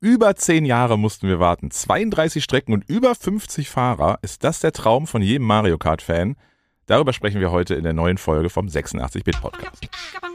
Über 10 Jahre mussten wir warten. 32 Strecken und über 50 Fahrer. Ist das der Traum von jedem Mario Kart-Fan? Darüber sprechen wir heute in der neuen Folge vom 86-Bit-Podcast.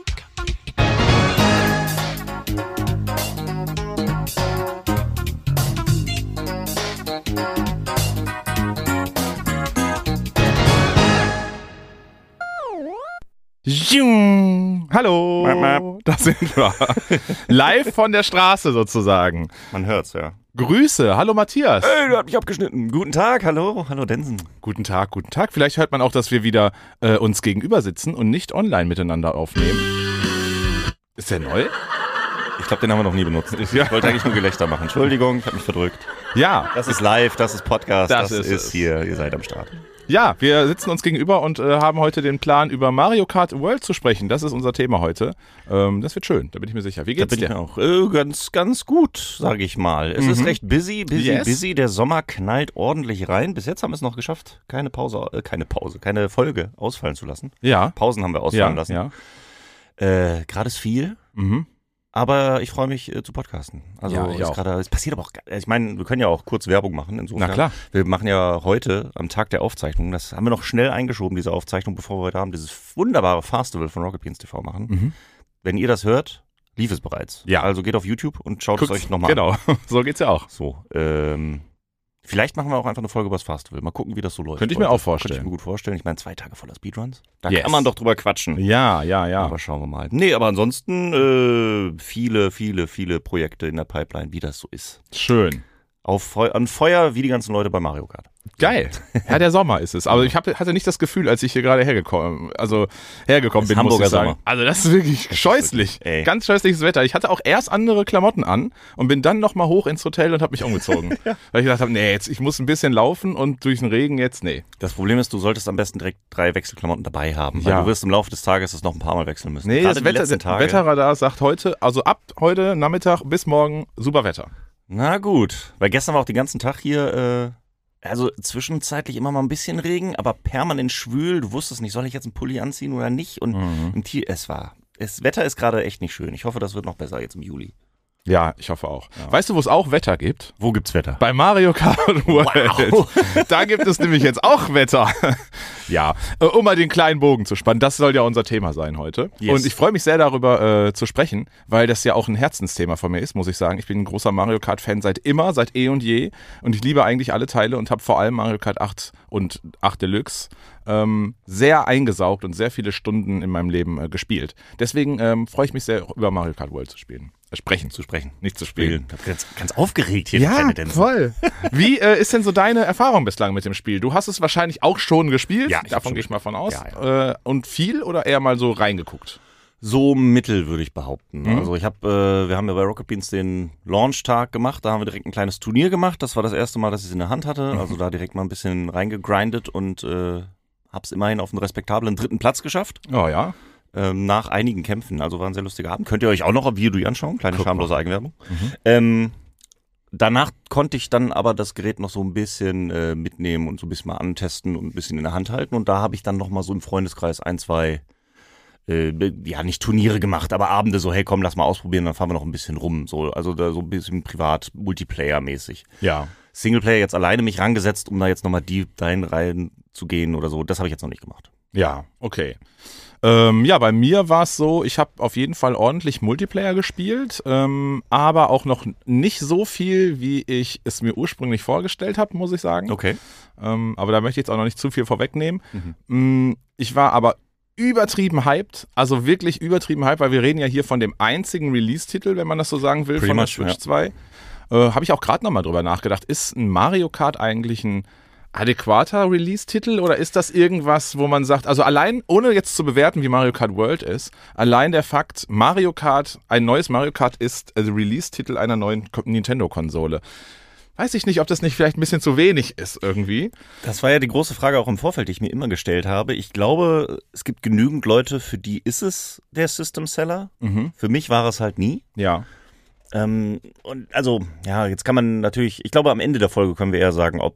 Hallo, da sind wir. Live von der Straße sozusagen. Man hört's, ja. Grüße, hallo Matthias. Ey, du hast mich abgeschnitten. Guten Tag, hallo Densen. Guten Tag, guten Tag. Vielleicht hört man auch, dass wir wieder uns gegenüber sitzen und nicht online miteinander aufnehmen. Ist der neu? Ich glaube, den haben wir noch nie benutzt. Ich wollte eigentlich nur Gelächter machen. Entschuldigung, ich habe mich verdrückt. Ja. Das ist live, das ist Podcast, das ist hier, ihr seid am Start. Ja, wir sitzen uns gegenüber und haben heute den Plan, über Mario Kart World zu sprechen. Das ist unser Thema heute. Das wird schön, da bin ich mir sicher. Wie geht's dir? Da bin ich auch ganz gut, sage ich mal. Es ist recht busy. Der Sommer knallt ordentlich rein. Bis jetzt haben wir es noch geschafft, keine Folge ausfallen zu lassen. Ja. Pausen haben wir ausfallen lassen. Ja. Gerade ist viel. Aber ich freue mich zu podcasten. Also ja, es passiert aber auch, ich meine, wir können ja auch kurz Werbung machen. Insofern. Na klar. Wir machen ja heute am Tag der Aufzeichnung, das haben wir noch schnell eingeschoben, diese Aufzeichnung, bevor wir heute Abend dieses wunderbare Festival von Rocket Beans TV machen. Wenn ihr das hört, lief es bereits. Ja. Also geht auf YouTube und schaut es euch nochmal an. Genau, so geht's ja auch. So, vielleicht machen wir auch einfach eine Folge über das Festival. Mal gucken, wie das so läuft. Könnte ich mir auch vorstellen. Könnte ich mir gut vorstellen. Ich meine, 2 Tage voller Speedruns. Da kann man doch drüber quatschen. Ja. Aber schauen wir mal. Nee, aber ansonsten viele Projekte in der Pipeline, wie das so ist. Schön. An Feuer wie die ganzen Leute bei Mario Kart. Geil. Ja, der Sommer ist es. Aber ich hatte nicht das Gefühl, als ich hier gerade hergekommen bin, Hamburger muss ich sagen. Sommer. Also das ist wirklich scheußlich. Ganz scheußliches Wetter. Ich hatte auch erst andere Klamotten an und bin dann nochmal hoch ins Hotel und habe mich umgezogen. Weil ich gedacht habe, ich muss ein bisschen laufen und durch den Regen jetzt, Das Problem ist, du solltest am besten direkt 3 Wechselklamotten dabei haben, weil du wirst im Laufe des Tages das noch ein paar Mal wechseln müssen. Nee, das Wetterradar sagt ab heute Nachmittag bis morgen super Wetter. Na gut, weil gestern war auch den ganzen Tag hier, also zwischenzeitlich immer mal ein bisschen Regen, aber permanent schwül. Du wusstest nicht, soll ich jetzt einen Pulli anziehen oder nicht? Und das Wetter ist gerade echt nicht schön. Ich hoffe, das wird noch besser jetzt im Juli. Ja, ich hoffe auch. Ja. Weißt du, wo es auch Wetter gibt? Wo gibt's Wetter? Bei Mario Kart World. Wow. Da gibt es nämlich jetzt auch Wetter. Ja, um mal den kleinen Bogen zu spannen. Das soll ja unser Thema sein heute. Yes. Und ich freue mich sehr darüber zu sprechen, weil das ja auch ein Herzensthema von mir ist, muss ich sagen. Ich bin ein großer Mario Kart Fan seit eh und je. Und ich liebe eigentlich alle Teile und habe vor allem Mario Kart 8 und 8 Deluxe sehr eingesaugt und sehr viele Stunden in meinem Leben gespielt. Deswegen freue ich mich sehr, über Mario Kart World zu spielen. Zu sprechen, nicht zu spielen. Ganz aufgeregt hier. Ja, voll. Wie ist denn so deine Erfahrung bislang mit dem Spiel? Du hast es wahrscheinlich auch schon gespielt. Ja, davon gehe ich mal von aus. Ja. Und viel oder eher mal so reingeguckt? So mittel, würde ich behaupten. Also wir haben ja bei Rocket Beans den Launch-Tag gemacht, da haben wir direkt ein kleines Turnier gemacht. Das war das erste Mal, dass ich es in der Hand hatte. Also da direkt mal ein bisschen reingegrindet und hab's immerhin auf einen respektablen 3. Platz geschafft. Oh ja. Nach einigen Kämpfen. Also war ein sehr lustiger Abend. Könnt ihr euch auch noch auf Video anschauen. Kleine schamlose Eigenwerbung. Danach konnte ich dann aber das Gerät noch so ein bisschen mitnehmen und so ein bisschen mal antesten und ein bisschen in der Hand halten. Und da habe ich dann noch mal so im Freundeskreis 1, 2 nicht Turniere gemacht, aber Abende so, hey komm, lass mal ausprobieren, dann fahren wir noch ein bisschen rum. So, also da so ein bisschen privat, Multiplayer-mäßig. Ja. Singleplayer jetzt alleine mich rangesetzt, um da jetzt nochmal dahin rein zu gehen oder so. Das habe ich jetzt noch nicht gemacht. Ja, okay. Bei mir war es so, ich habe auf jeden Fall ordentlich Multiplayer gespielt, aber auch noch nicht so viel, wie ich es mir ursprünglich vorgestellt habe, muss ich sagen. Okay. Aber da möchte ich jetzt auch noch nicht zu viel vorwegnehmen. Ich war aber übertrieben hyped, also wirklich übertrieben hyped, weil wir reden ja hier von dem einzigen Release-Titel, wenn man das so sagen will, von der Switch 2. Habe ich auch gerade nochmal drüber nachgedacht, ist ein Mario Kart eigentlich ein adäquater Release-Titel oder ist das irgendwas, wo man sagt, also allein, ohne jetzt zu bewerten, wie Mario Kart World ist, allein der Fakt, ein neues Mario Kart ist Release-Titel einer neuen Nintendo-Konsole. Weiß ich nicht, ob das nicht vielleicht ein bisschen zu wenig ist irgendwie. Das war ja die große Frage auch im Vorfeld, die ich mir immer gestellt habe. Ich glaube, es gibt genügend Leute, für die ist es der System-Seller. Für mich war es halt nie. Ja. Jetzt kann man natürlich, ich glaube, am Ende der Folge können wir eher sagen, ob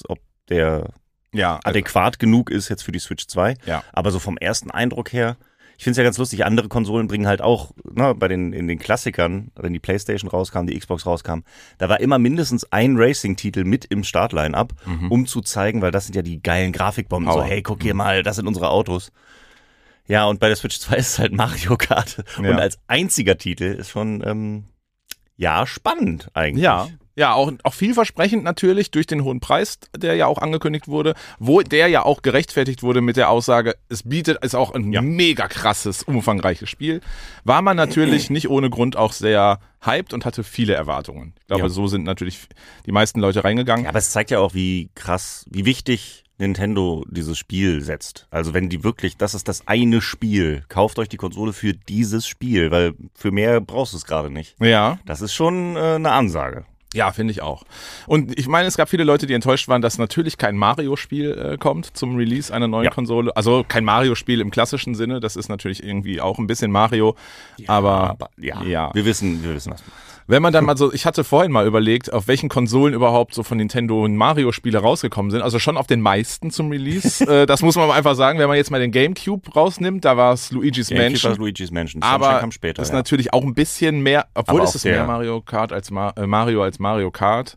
der adäquat genug ist jetzt für die Switch 2. Ja. Aber so vom ersten Eindruck her, Ich finde es ja ganz lustig, andere Konsolen bringen halt auch, ne, in den Klassikern, wenn die PlayStation rauskam, die Xbox rauskam, da war immer mindestens ein Racing-Titel mit im Startline-Up, um zu zeigen, weil das sind ja die geilen Grafikbomben, so hey, guck hier mal, das sind unsere Autos. Ja, und bei der Switch 2 ist es halt Mario Kart und als einziger Titel ist schon, spannend eigentlich. Ja, auch vielversprechend natürlich durch den hohen Preis, der ja auch angekündigt wurde, wo der ja auch gerechtfertigt wurde mit der Aussage, ist auch ein mega krasses, umfangreiches Spiel, war man natürlich nicht ohne Grund auch sehr hyped und hatte viele Erwartungen. Ich glaube, so sind natürlich die meisten Leute reingegangen. Ja, aber es zeigt ja auch, wie wichtig Nintendo dieses Spiel setzt. Also wenn die wirklich, das ist das eine Spiel, kauft euch die Konsole für dieses Spiel, weil für mehr brauchst du es gerade nicht. Ja. Das ist schon eine Ansage. Ja, finde ich auch. Und ich meine, es gab viele Leute, die enttäuscht waren, dass natürlich kein Mario-Spiel kommt zum Release einer neuen Konsole. Also kein Mario-Spiel im klassischen Sinne, das ist natürlich irgendwie auch ein bisschen Mario. Aber wir wissen, was du meinst. Wenn man dann mal so, ich hatte vorhin mal überlegt, auf welchen Konsolen überhaupt so von Nintendo Mario-Spiele rausgekommen sind. Also schon auf den meisten zum Release. Das muss man einfach sagen, wenn man jetzt mal den GameCube rausnimmt, da war es Luigi's Mansion. Luigi's Mansion. Aber kam später, ist natürlich auch ein bisschen mehr, obwohl es ist mehr Mario Kart als Mario als Mario Kart.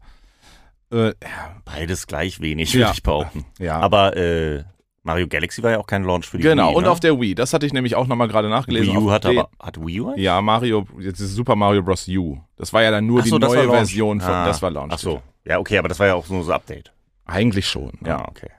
Beides gleich wenig, würde ich behaupten. Ja. Aber Mario Galaxy war ja auch kein Launch für die Wii. Genau, und auf der Wii. Das hatte ich nämlich auch nochmal gerade nachgelesen. Wii U hat Wii U? Ja, jetzt ist Super Mario Bros. U. Das war ja dann nur die neue Version von, das war Launch. Ach so. Ja, okay, aber das war ja auch nur so Update. Eigentlich schon. Ja, okay.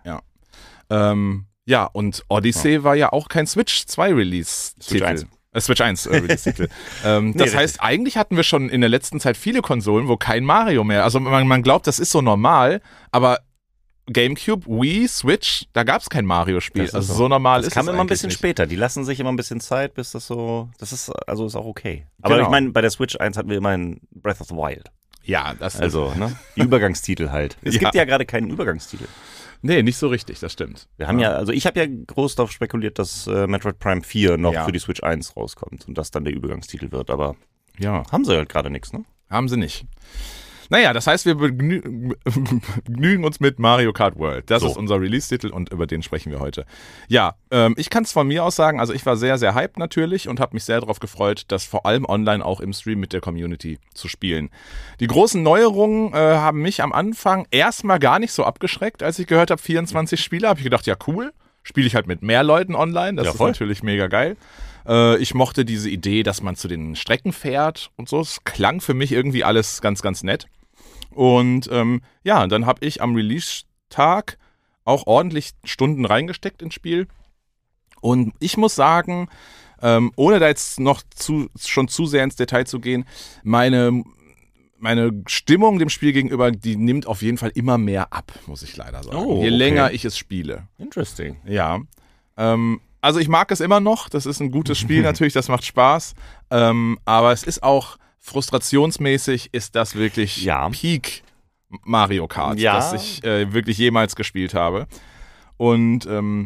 Ja. Und Odyssey war ja auch kein Switch 2 Release-Titel. Switch 1 Release-Titel. Das heißt, eigentlich hatten wir schon in der letzten Zeit viele Konsolen, wo kein Mario mehr, also man glaubt, das ist so normal, aber GameCube, Wii, Switch, da gab es kein Mario-Spiel. Also so normal ist es. Das kam immer ein bisschen nicht. später. Die lassen sich immer ein bisschen Zeit, bis ist auch okay. Aber ich meine, bei der Switch 1 hatten wir immerhin Breath of the Wild. Ja, das ist. Also, die Übergangstitel halt. Es gibt ja gerade keinen Übergangstitel. Nee, nicht so richtig, das stimmt. Wir haben ich habe ja groß darauf spekuliert, dass Metroid Prime 4 noch für die Switch 1 rauskommt und das dann der Übergangstitel wird, aber haben sie halt gerade nichts, ne? Haben sie nicht. Naja, das heißt, wir begnügen uns mit Mario Kart World. Das ist unser Release-Titel und über den sprechen wir heute. Ja, ich kann es von mir aus sagen, also ich war sehr, sehr hyped natürlich und habe mich sehr darauf gefreut, das vor allem online auch im Stream mit der Community zu spielen. Die großen Neuerungen haben mich am Anfang erstmal gar nicht so abgeschreckt, als ich gehört habe, 24 Spieler, habe ich gedacht, ja cool, spiele ich halt mit mehr Leuten online, das ist natürlich mega geil. Ich mochte diese Idee, dass man zu den Strecken fährt und so, es klang für mich irgendwie alles ganz, ganz nett. Und dann habe ich am Release-Tag auch ordentlich Stunden reingesteckt ins Spiel. Und ich muss sagen, ohne da jetzt noch schon zu sehr ins Detail zu gehen, meine Stimmung dem Spiel gegenüber, die nimmt auf jeden Fall immer mehr ab, muss ich leider sagen. Je länger ich es spiele. Interesting. Ja. Also ich mag es immer noch. Das ist ein gutes Spiel natürlich, das macht Spaß. Aber es ist auch frustrationsmäßig, ist das wirklich Peak Mario Kart, das ich wirklich jemals gespielt habe. Und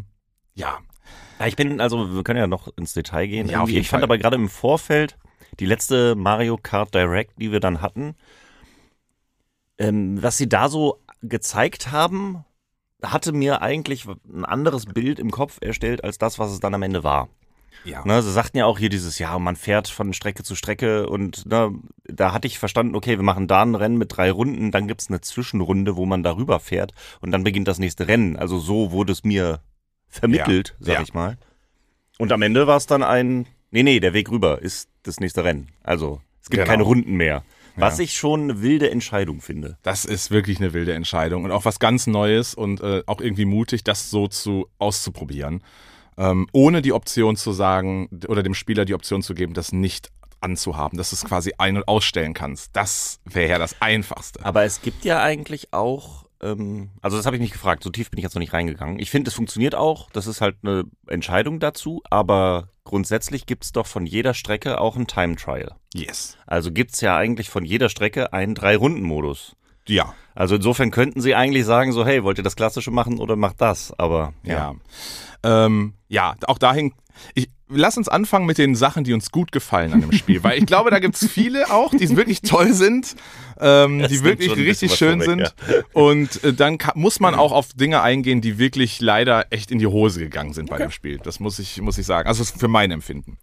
ich bin, also wir können ja noch ins Detail gehen. Ja, auf jeden ich fand Fall. aber gerade im Vorfeld, die letzte Mario Kart Direct, die wir dann hatten, was sie da so gezeigt haben, hatte mir eigentlich ein anderes Bild im Kopf erstellt, als das, was es dann am Ende war. Ja. Ne, sie sagten ja auch hier man fährt von Strecke zu Strecke und da hatte ich verstanden, okay, wir machen da ein Rennen mit 3 Runden, dann gibt's eine Zwischenrunde, wo man darüber fährt und dann beginnt das nächste Rennen. Also so wurde es mir vermittelt, sag ich mal. Und am Ende war es dann der Weg rüber ist das nächste Rennen. Also es gibt keine Runden mehr. Was ich schon eine wilde Entscheidung finde. Das ist wirklich eine wilde Entscheidung und auch was ganz Neues und auch irgendwie mutig, das so auszuprobieren. Ohne die Option zu sagen oder dem Spieler die Option zu geben, das nicht anzuhaben, dass du es quasi ein- und ausstellen kannst. Das wäre ja das Einfachste. Aber es gibt ja eigentlich auch, also das habe ich mich gefragt, so tief bin ich jetzt noch nicht reingegangen. Ich finde, es funktioniert auch, das ist halt eine Entscheidung dazu, aber grundsätzlich gibt es doch von jeder Strecke auch einen Time Trial. Yes. Also gibt es ja eigentlich von jeder Strecke einen 3-Runden-Modus. Ja. Also insofern könnten sie eigentlich sagen so, hey, wollt ihr das Klassische machen oder macht das? Aber ja. Auch dahin. Lass uns anfangen mit den Sachen, die uns gut gefallen an dem Spiel, weil ich glaube, da gibt's viele auch, die wirklich toll sind, die wirklich richtig schön sind. Ja. Und dann muss man auch auf Dinge eingehen, die wirklich leider echt in die Hose gegangen sind bei dem Spiel. Das muss ich sagen. Also für mein Empfinden.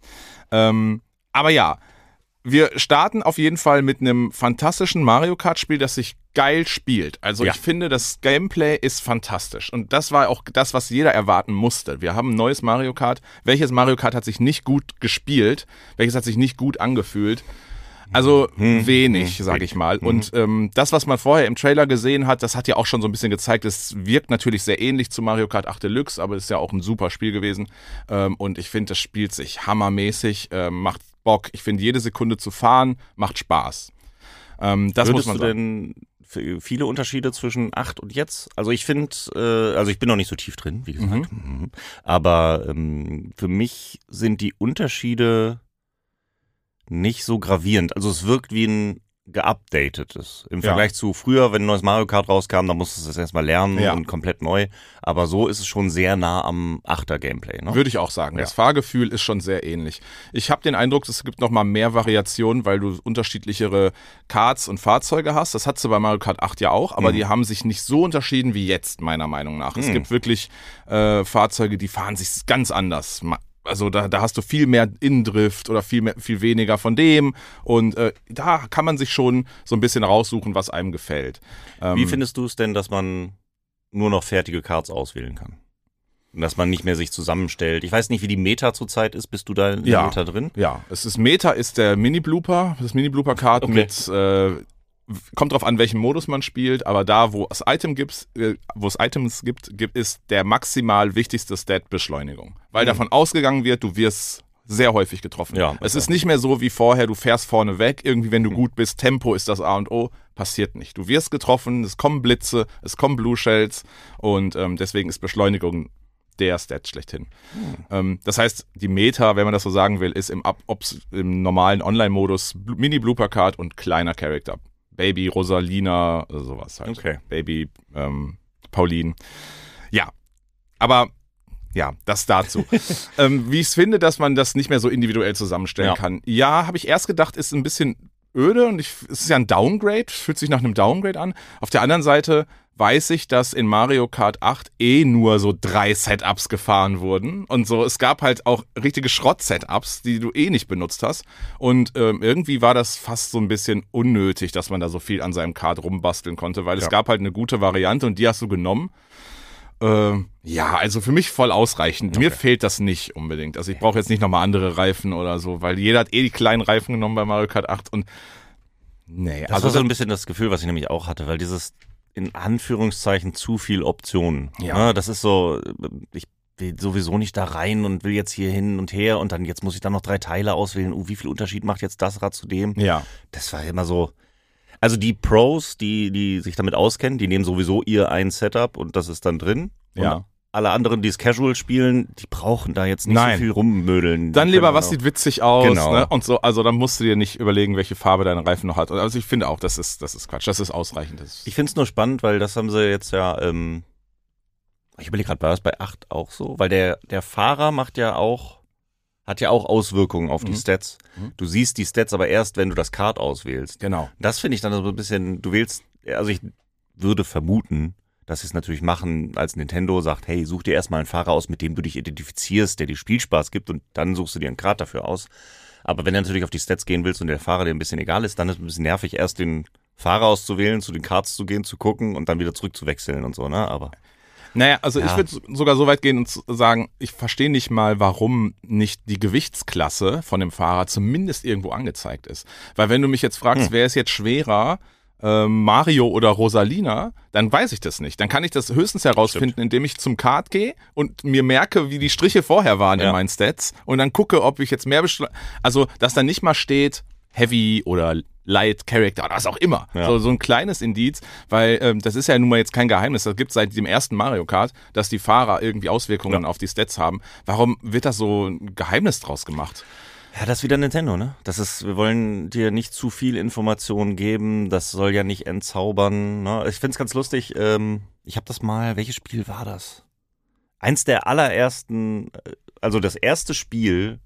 Aber ja, wir starten auf jeden Fall mit einem fantastischen Mario Kart Spiel, das sich geil spielt. Also ich finde, das Gameplay ist fantastisch. Und das war auch das, was jeder erwarten musste. Wir haben ein neues Mario Kart. Welches Mario Kart hat sich nicht gut gespielt? Welches hat sich nicht gut angefühlt? Also wenig, sage ich mal. Und das, was man vorher im Trailer gesehen hat, das hat ja auch schon so ein bisschen gezeigt, es wirkt natürlich sehr ähnlich zu Mario Kart 8 Deluxe, aber es ist ja auch ein super Spiel gewesen. Und ich finde, das spielt sich hammermäßig, macht Bock. Ich finde, jede Sekunde zu fahren macht Spaß. Das Würdest muss man sagen. Viele Unterschiede zwischen 8 und jetzt? Also ich finde, also ich bin noch nicht so tief drin, wie gesagt. Aber für mich sind die Unterschiede nicht so gravierend. Also es wirkt wie ein geupdatetes. Im Vergleich zu früher, wenn ein neues Mario Kart rauskam, dann musstest du es erstmal lernen und komplett neu. Aber so ist es schon sehr nah am 8er-Gameplay. Ne? Würde ich auch sagen. Das Fahrgefühl ist schon sehr ähnlich. Ich habe den Eindruck, es gibt noch mal mehr Variationen, weil du unterschiedlichere Karts und Fahrzeuge hast. Das hattest du bei Mario Kart 8 ja auch, aber die haben sich nicht so unterschieden wie jetzt, meiner Meinung nach. Es gibt wirklich Fahrzeuge, die fahren sich ganz anders. Also da hast du viel mehr Innendrift oder viel weniger von dem und da kann man sich schon so ein bisschen raussuchen, was einem gefällt. Wie findest du es denn, dass man nur noch fertige Karts auswählen kann? Und dass man nicht mehr sich zusammenstellt. Ich weiß nicht, wie die Meta zurzeit ist. Bist du da in der Meta drin? Ja, Meta ist der Mini-Blooper, das Mini-Blooper-Kart mit kommt drauf an, welchen Modus man spielt, aber da, wo es Items gibt, ist der maximal wichtigste Stat Beschleunigung. Weil davon ausgegangen wird, du wirst sehr häufig getroffen. Ja, es ist nicht mehr so wie vorher, du fährst vorne weg, irgendwie wenn du gut bist, Tempo ist das A und O, passiert nicht. Du wirst getroffen, es kommen Blitze, es kommen Blue Shells und deswegen ist Beschleunigung der Stat schlechthin. Das heißt, die Meta, wenn man das so sagen will, ist im normalen Online-Modus Mini-Blooper-Card und kleiner Charakter. Baby Rosalina, sowas halt. Okay. Baby Pauline. Ja, aber ja, das dazu. Wie ich es finde, dass man das nicht mehr so individuell zusammenstellen kann. Ja, habe ich erst gedacht, ist ein bisschen öde und es ist ja ein Downgrade, fühlt sich nach einem Downgrade an. Auf der anderen Seite weiß ich, dass in Mario Kart 8 nur so 3 Setups gefahren wurden und so. Es gab halt auch richtige Schrott-Setups, die du nicht benutzt hast und irgendwie war das fast so ein bisschen unnötig, dass man da so viel an seinem Kart rumbasteln konnte, weil es gab halt eine gute Variante und die hast du genommen. Also für mich voll ausreichend. Mir fehlt das nicht unbedingt. Also ich brauche jetzt nicht nochmal andere Reifen oder so, weil jeder hat die kleinen Reifen genommen bei Mario Kart 8 und das war so ein bisschen das Gefühl, was ich nämlich auch hatte, weil dieses in Anführungszeichen zu viel Optionen. Ja, das ist so, ich will sowieso nicht da rein und will jetzt hier hin und her und dann jetzt muss ich dann noch 3 Teile auswählen. Wie viel Unterschied macht jetzt das Rad zu dem? Ja. Das war immer so. Also die Pros, die sich damit auskennen, die nehmen sowieso ihr ein Setup und das ist dann drin. Und alle anderen, die es casual spielen, die brauchen da jetzt nicht so viel rummödeln. Dann lieber, was sieht witzig aus, ne? Und so, also dann musst du dir nicht überlegen, welche Farbe dein Reifen noch hat. Also ich finde auch, das ist Quatsch, das ist ausreichend. Ich finde es nur spannend, weil das haben sie jetzt ich überlege gerade, war das bei 8 auch so? Weil der Fahrer hat ja auch Auswirkungen auf die Stats. Du siehst die Stats aber erst, wenn du das Kart auswählst. Genau. Das finde ich dann so ein bisschen, ich würde vermuten, dass sie es natürlich machen, als Nintendo sagt, hey, such dir erstmal einen Fahrer aus, mit dem du dich identifizierst, der dir Spielspaß gibt und dann suchst du dir einen Kart dafür aus. Aber wenn du natürlich auf die Stats gehen willst und der Fahrer dir ein bisschen egal ist, dann ist es ein bisschen nervig, erst den Fahrer auszuwählen, zu den Karts zu gehen, zu gucken und dann wieder zurückzuwechseln und so, ne? Aber naja, also ich würde sogar so weit gehen und sagen, ich verstehe nicht mal, warum nicht die Gewichtsklasse von dem Fahrer zumindest irgendwo angezeigt ist. Weil wenn du mich jetzt fragst, wer ist jetzt schwerer, Mario oder Rosalina, dann weiß ich das nicht. Dann kann ich das höchstens herausfinden, indem ich zum Kart gehe und mir merke, wie die Striche vorher waren in meinen Stats und dann gucke, ob ich jetzt mehr also, dass da nicht mal steht Heavy oder Light Character oder was auch immer. Ja. So ein kleines Indiz, weil das ist ja nun mal jetzt kein Geheimnis. Das gibt es seit dem ersten Mario Kart, dass die Fahrer irgendwie Auswirkungen auf die Stats haben. Warum wird da so ein Geheimnis draus gemacht? Ja, das ist wieder Nintendo, ne? Wir wollen dir nicht zu viel Information geben, das soll ja nicht entzaubern, ne? Ich find's ganz lustig, ich habe das mal, welches Spiel war das? Eins der allerersten, also das erste Spiel,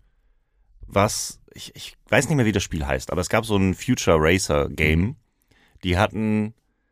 was, ich weiß nicht mehr, wie das Spiel heißt, aber es gab so ein Future Racer Game, die hatten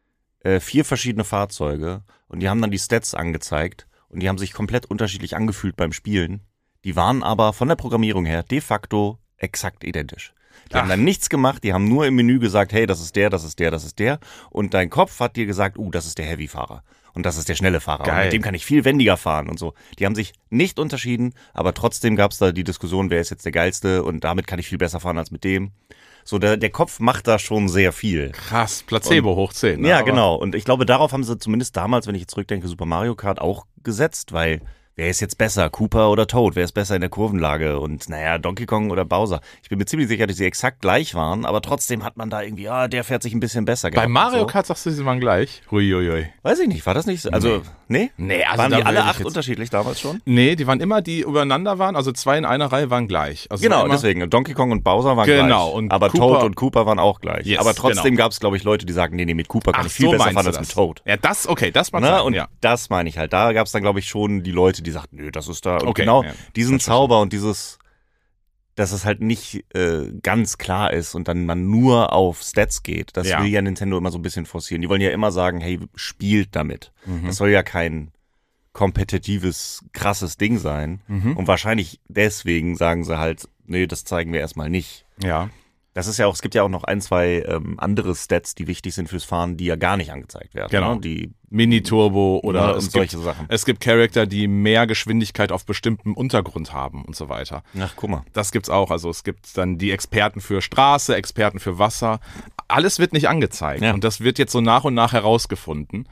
4 verschiedene Fahrzeuge und die haben dann die Stats angezeigt und die haben sich komplett unterschiedlich angefühlt beim Spielen. Die waren aber von der Programmierung her de facto exakt identisch. Die haben dann nichts gemacht, die haben nur im Menü gesagt, hey, das ist der, das ist der, das ist der. Und dein Kopf hat dir gesagt, das ist der Heavy-Fahrer. Und das ist der schnelle Fahrer. Geil. Und mit dem kann ich viel wendiger fahren und so. Die haben sich nicht unterschieden, aber trotzdem gab es da die Diskussion, wer ist jetzt der Geilste und damit kann ich viel besser fahren als mit dem. So, der Kopf macht da schon sehr viel. Krass, Placebo hoch 10. Ne? Ja, genau. Und ich glaube, darauf haben sie zumindest damals, wenn ich jetzt zurückdenke, Super Mario Kart auch gesetzt, weil wer ist jetzt besser, Koopa oder Toad? Wer ist besser in der Kurvenlage? Und Donkey Kong oder Bowser. Ich bin mir ziemlich sicher, dass sie exakt gleich waren, aber trotzdem hat man da irgendwie, der fährt sich ein bisschen besser. Bei Mario Kart sagst du, sie waren gleich? Huiuiui. Weiß ich nicht, war das nicht so? Also, nee? Nee, also waren die alle 8 jetzt unterschiedlich damals schon? Nee, die waren immer, die übereinander waren, also 2 in einer Reihe waren gleich. Also genau, deswegen. Donkey Kong und Bowser waren gleich. Und aber Toad und Koopa waren auch gleich. Yes, aber trotzdem gab es, glaube ich, Leute, die sagen, nee, mit Koopa kann ich viel besser fahren als mit Toad. Ja, das mag sein. Und das meine ich halt. Da gab es dann, glaube ich, schon die Leute, die sagten, nö, das ist da. Und genau diesen Zauber und dieses, dass es halt nicht ganz klar ist und dann man nur auf Stats geht, das will ja Nintendo immer so ein bisschen forcieren. Die wollen ja immer sagen, hey, spielt damit. Das soll ja kein kompetitives, krasses Ding sein. Und wahrscheinlich deswegen sagen sie halt, nee, das zeigen wir erstmal nicht. Ja. Das ist ja auch, es gibt ja auch noch 1, 2 andere Stats, die wichtig sind fürs Fahren, die ja gar nicht angezeigt werden. Genau. Ne? Die Mini-Turbo oder solche Sachen. Es gibt Charakter, die mehr Geschwindigkeit auf bestimmtem Untergrund haben und so weiter. Ach, guck mal. Das gibt's auch. Also es gibt dann die Experten für Straße, Experten für Wasser. Alles wird nicht angezeigt. Und das wird jetzt so nach und nach herausgefunden.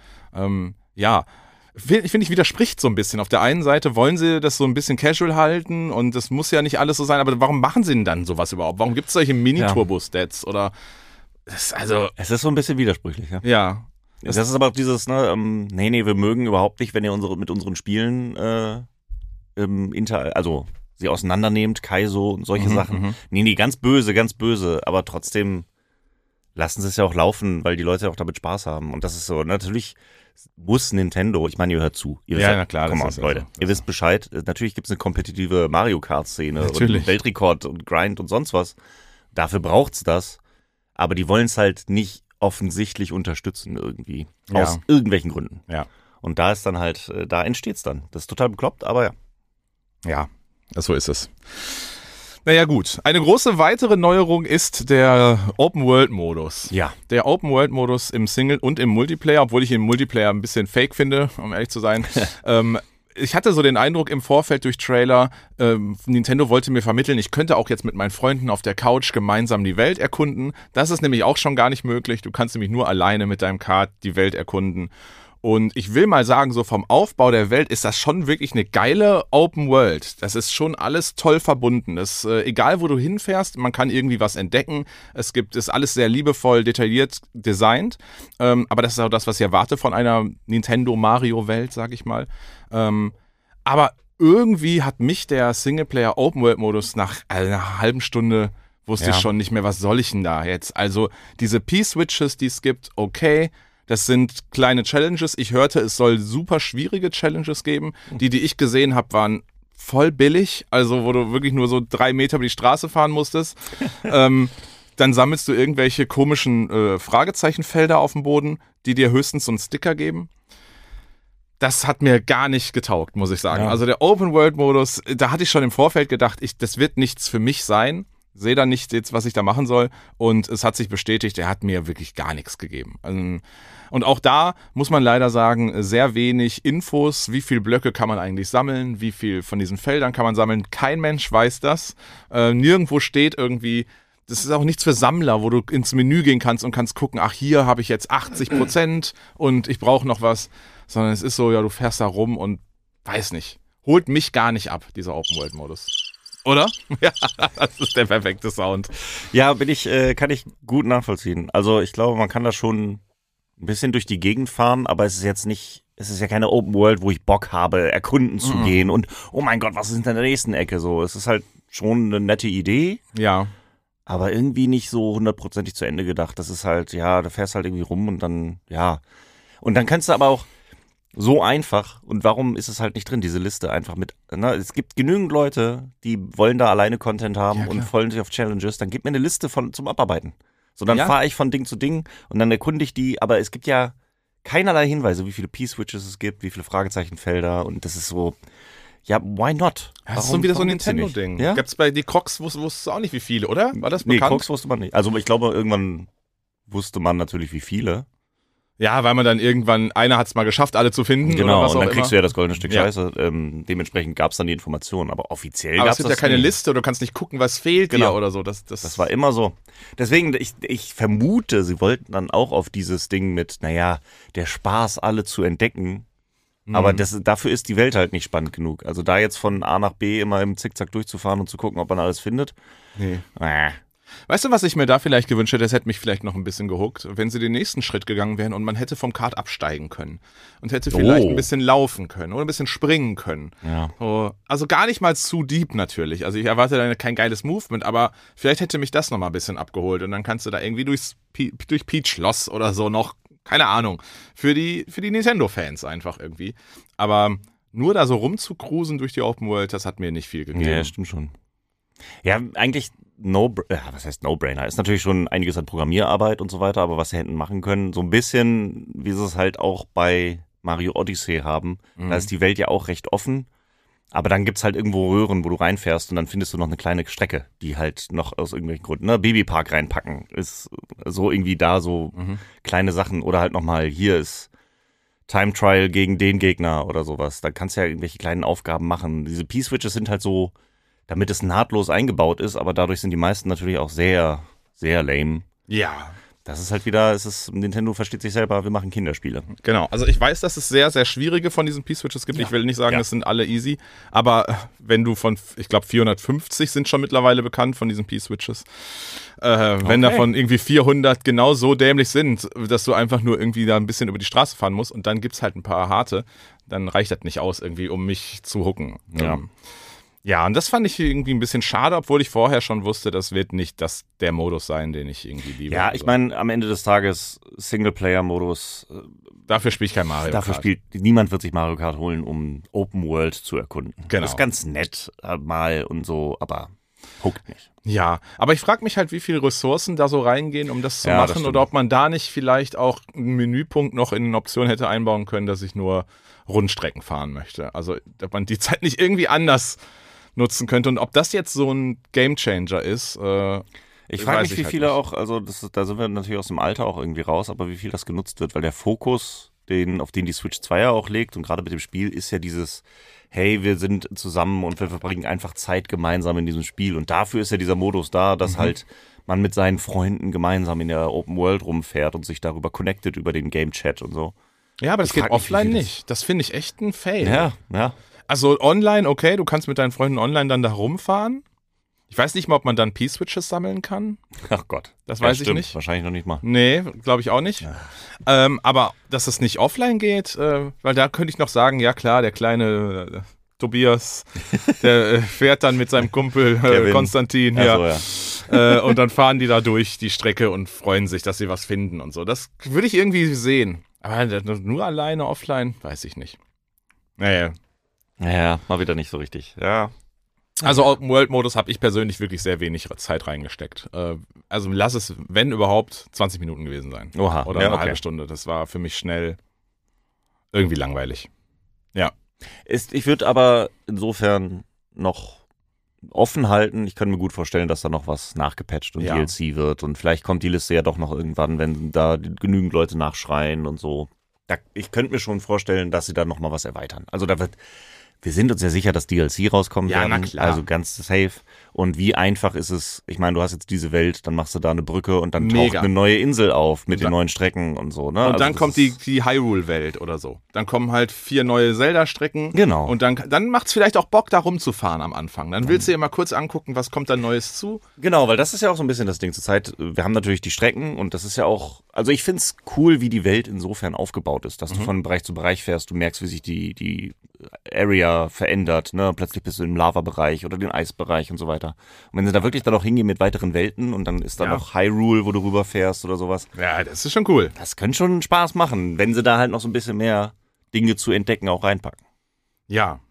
Ich finde, widerspricht so ein bisschen. Auf der einen Seite wollen sie das so ein bisschen casual halten und das muss ja nicht alles so sein, aber warum machen sie denn dann sowas überhaupt? Warum gibt es solche Mini-Turbo-Stats oder es ist so ein bisschen widersprüchlich, ja. Ja. Das ist aber auch dieses, nee, wir mögen überhaupt nicht, wenn ihr mit unseren Spielen also sie auseinandernehmt, Kaizo und solche Sachen. Nee, ganz böse, aber trotzdem lassen sie es ja auch laufen, weil die Leute auch damit Spaß haben. Und das ist so, natürlich muss Nintendo, ich meine, ihr hört zu. Ihr wisst na klar. Komm on, Leute, ihr wisst Bescheid. Natürlich gibt es eine kompetitive Mario Kart-Szene und Weltrekord und Grind und sonst was. Dafür braucht's das. Aber die wollen es halt nicht offensichtlich unterstützen irgendwie. Aus irgendwelchen Gründen. Ja. Und da ist dann halt, da entsteht's dann. Das ist total bekloppt, aber ja. Ja, so ist es. Naja gut, eine große weitere Neuerung ist der Open-World-Modus. Ja. Der Open-World-Modus im Single und im Multiplayer, obwohl ich den Multiplayer ein bisschen fake finde, um ehrlich zu sein. Ich hatte so den Eindruck im Vorfeld durch Trailer, Nintendo wollte mir vermitteln, ich könnte auch jetzt mit meinen Freunden auf der Couch gemeinsam die Welt erkunden. Das ist nämlich auch schon gar nicht möglich. Du kannst nämlich nur alleine mit deinem Kart die Welt erkunden. Und ich will mal sagen, so vom Aufbau der Welt ist das schon wirklich eine geile Open World. Das ist schon alles toll verbunden. Egal, wo du hinfährst, man kann irgendwie was entdecken. Ist alles sehr liebevoll, detailliert designt. Aber das ist auch das, was ich erwarte von einer Nintendo-Mario-Welt, sag ich mal. Aber irgendwie hat mich der Singleplayer-Open-World-Modus nach einer halben Stunde wusste ich schon nicht mehr, was soll ich denn da jetzt? Also diese P-Switches, die es gibt, okay. Das sind kleine Challenges. Ich hörte, es soll super schwierige Challenges geben. Die ich gesehen habe, waren voll billig. Also wo du wirklich nur so 3 Meter über die Straße fahren musstest. Dann sammelst du irgendwelche komischen Fragezeichenfelder auf dem Boden, die dir höchstens so einen Sticker geben. Das hat mir gar nicht getaugt, muss ich sagen. Ja. Also der Open-World-Modus, da hatte ich schon im Vorfeld gedacht, das wird nichts für mich sein. Sehe da nicht jetzt, was ich da machen soll. Und es hat sich bestätigt, er hat mir wirklich gar nichts gegeben. Und auch da muss man leider sagen, sehr wenig Infos. Wie viele Blöcke kann man eigentlich sammeln? Wie viel von diesen Feldern kann man sammeln? Kein Mensch weiß das. Nirgendwo steht irgendwie, das ist auch nichts für Sammler, wo du ins Menü gehen kannst und kannst gucken, ach, hier habe ich jetzt 80% und ich brauche noch was. Sondern es ist so, ja, du fährst da rum und weiß nicht. Holt mich gar nicht ab, dieser Open-World-Modus. Oder? Ja, das ist der perfekte Sound. Ja, kann ich gut nachvollziehen. Also ich glaube, man kann da schon ein bisschen durch die Gegend fahren, aber es ist jetzt nicht es ist ja keine Open World, wo ich Bock habe, erkunden zu gehen und oh mein Gott, was ist in der nächsten Ecke so? Es ist halt schon eine nette Idee. Ja. Aber irgendwie nicht so 100%ig zu Ende gedacht. Das ist halt, ja, da fährst halt irgendwie rum und dann, ja. Und dann kannst du aber auch so einfach, und warum ist es halt nicht drin, diese Liste einfach mit, es gibt genügend Leute, die wollen da alleine Content haben und freuen sich auf Challenges, dann gib mir eine Liste zum Abarbeiten. So, dann fahre ich von Ding zu Ding und dann erkunde ich die, aber es gibt ja keinerlei Hinweise, wie viele P-Switches es gibt, wie viele Fragezeichenfelder und das ist so, ja, why not? Das ist wieder so ein Nintendo-Ding. Ja? Gab's bei die Crocs, wusstest du auch nicht, wie viele, oder? War das bekannt? Nee, Crocs wusste man nicht. Also ich glaube, irgendwann wusste man natürlich, wie viele. Ja, weil man dann irgendwann, einer hat es mal geschafft, alle zu finden. Genau, oder was und dann auch kriegst immer. du ja das goldene Stück Scheiße. Dementsprechend gab es dann die Informationen, aber offiziell gab es das es gibt ja keine nie. Liste, du kannst nicht gucken, was fehlt dir oder so. Das war immer so. Deswegen, ich vermute, sie wollten dann auch auf dieses Ding mit, naja, der Spaß, alle zu entdecken. Aber dafür ist die Welt halt nicht spannend genug. Also da jetzt von A nach B immer im Zickzack durchzufahren und zu gucken, ob man alles findet. Nee. Weißt du, was ich mir da vielleicht gewünscht hätte? Das hätte mich vielleicht noch ein bisschen gehuckt, wenn sie den nächsten Schritt gegangen wären und man hätte vom Kart absteigen können und hätte vielleicht ein bisschen laufen können oder ein bisschen springen können. Ja. So, also gar nicht mal zu deep natürlich. Also ich erwarte da kein geiles Movement, aber vielleicht hätte mich das noch mal ein bisschen abgeholt und dann kannst du da irgendwie durch Peach Schloss oder so noch, keine Ahnung, für die Nintendo-Fans einfach irgendwie. Aber nur da so rumzucruisen durch die Open World, das hat mir nicht viel gegeben. Ja, stimmt schon. Ja, eigentlich was heißt No-Brainer? Ist natürlich schon einiges an Programmierarbeit und so weiter, aber was sie hätten machen können, so ein bisschen, wie sie es halt auch bei Mario Odyssey haben, da ist die Welt ja auch recht offen, aber dann gibt's halt irgendwo Röhren, wo du reinfährst und dann findest du noch eine kleine Strecke, die halt noch aus irgendwelchen Gründen, Babypark reinpacken, ist so irgendwie da so kleine Sachen oder halt nochmal, hier ist Time Trial gegen den Gegner oder sowas, da kannst du ja irgendwelche kleinen Aufgaben machen. Diese P-Switches sind halt so, damit es nahtlos eingebaut ist, aber dadurch sind die meisten natürlich auch sehr, sehr lame. Ja. Das ist halt wieder, Nintendo versteht sich selber, wir machen Kinderspiele. Genau, also ich weiß, dass es sehr, sehr schwierige von diesen P-Switches gibt. Ja. Ich will nicht sagen, es sind alle easy, aber wenn du ich glaube 450 sind schon mittlerweile bekannt von diesen P-Switches. Wenn davon irgendwie 400 genau so dämlich sind, dass du einfach nur irgendwie da ein bisschen über die Straße fahren musst und dann gibt's halt ein paar harte, dann reicht das nicht aus irgendwie, um mich zu hooken. Ja. Ja, und das fand ich irgendwie ein bisschen schade, obwohl ich vorher schon wusste, das wird nicht der Modus sein, den ich irgendwie liebe. Ja, ich meine, am Ende des Tages Singleplayer-Modus. Dafür spiele ich kein Mario Kart. Niemand wird sich Mario Kart holen, um Open World zu erkunden. Genau. Das ist ganz nett mal und so, aber huckt nicht. Ja, aber ich frage mich halt, wie viele Ressourcen da so reingehen, um das zu machen, oder ob man da nicht vielleicht auch einen Menüpunkt noch in eine Option hätte einbauen können, dass ich nur Rundstrecken fahren möchte. Also, ob man die Zeit nicht irgendwie anders nutzen könnte und ob das jetzt so ein Gamechanger ist. Ich frage mich, wie viele auch, also da sind wir natürlich aus dem Alter auch irgendwie raus, aber wie viel das genutzt wird, weil der Fokus, auf den die Switch 2 ja auch legt und gerade mit dem Spiel ist ja dieses, hey, wir sind zusammen und wir verbringen einfach Zeit gemeinsam in diesem Spiel und dafür ist ja dieser Modus da, dass halt man mit seinen Freunden gemeinsam in der Open World rumfährt und sich darüber connectet über den Game Chat und so. Ja, aber das geht offline nicht. Das finde ich echt ein Fail. Ja. Also online, okay, du kannst mit deinen Freunden online dann da rumfahren. Ich weiß nicht mal, ob man dann P-Switches sammeln kann. Ach Gott. Das weiß ich nicht. Wahrscheinlich noch nicht mal. Nee, glaube ich auch nicht. Ja. Aber dass es nicht offline geht, weil da könnte ich noch sagen, ja klar, der kleine Tobias, der fährt dann mit seinem Kumpel Konstantin. Und dann fahren die da durch die Strecke und freuen sich, dass sie was finden und so. Das würde ich irgendwie sehen. Aber nur alleine offline, weiß ich nicht. Naja. Ja, mal wieder nicht so richtig. Ja. Also Open-World-Modus habe ich persönlich wirklich sehr wenig Zeit reingesteckt. Also lass es, wenn überhaupt, 20 Minuten gewesen sein. Oha. Oder eine halbe Stunde. Das war für mich schnell irgendwie langweilig. Ja. Ich würde aber insofern noch offen halten. Ich kann mir gut vorstellen, dass da noch was nachgepatcht und DLC wird. Und vielleicht kommt die Liste ja doch noch irgendwann, wenn da genügend Leute nachschreien und so. Ich könnte mir schon vorstellen, dass sie da noch mal was erweitern. Also da wird Wir sind uns ja sicher, dass DLC rauskommen werden. Na klar. Also ganz safe. Und wie einfach ist es, ich meine, du hast jetzt diese Welt, dann machst du da eine Brücke und dann taucht eine neue Insel auf mit den neuen Strecken und so. Ne? Und dann kommt die Hyrule-Welt oder so. Dann kommen halt 4 neue Zelda-Strecken. Genau. Und dann macht es vielleicht auch Bock, da rumzufahren am Anfang. Dann willst du dir mal kurz angucken, was kommt da Neues zu. Genau, weil das ist ja auch so ein bisschen das Ding zur Zeit. Wir haben natürlich die Strecken und das ist ja auch, also ich finde es cool, wie die Welt insofern aufgebaut ist, dass du von Bereich zu Bereich fährst, du merkst, wie sich die Area verändert, ne? Plötzlich bist du im Lava-Bereich oder den Eisbereich und so weiter. Und wenn sie da wirklich dann auch hingehen mit weiteren Welten und dann ist da noch Hyrule, wo du rüberfährst oder sowas. Ja, das ist schon cool. Das könnte schon Spaß machen, wenn sie da halt noch so ein bisschen mehr Dinge zu entdecken auch reinpacken. Ja.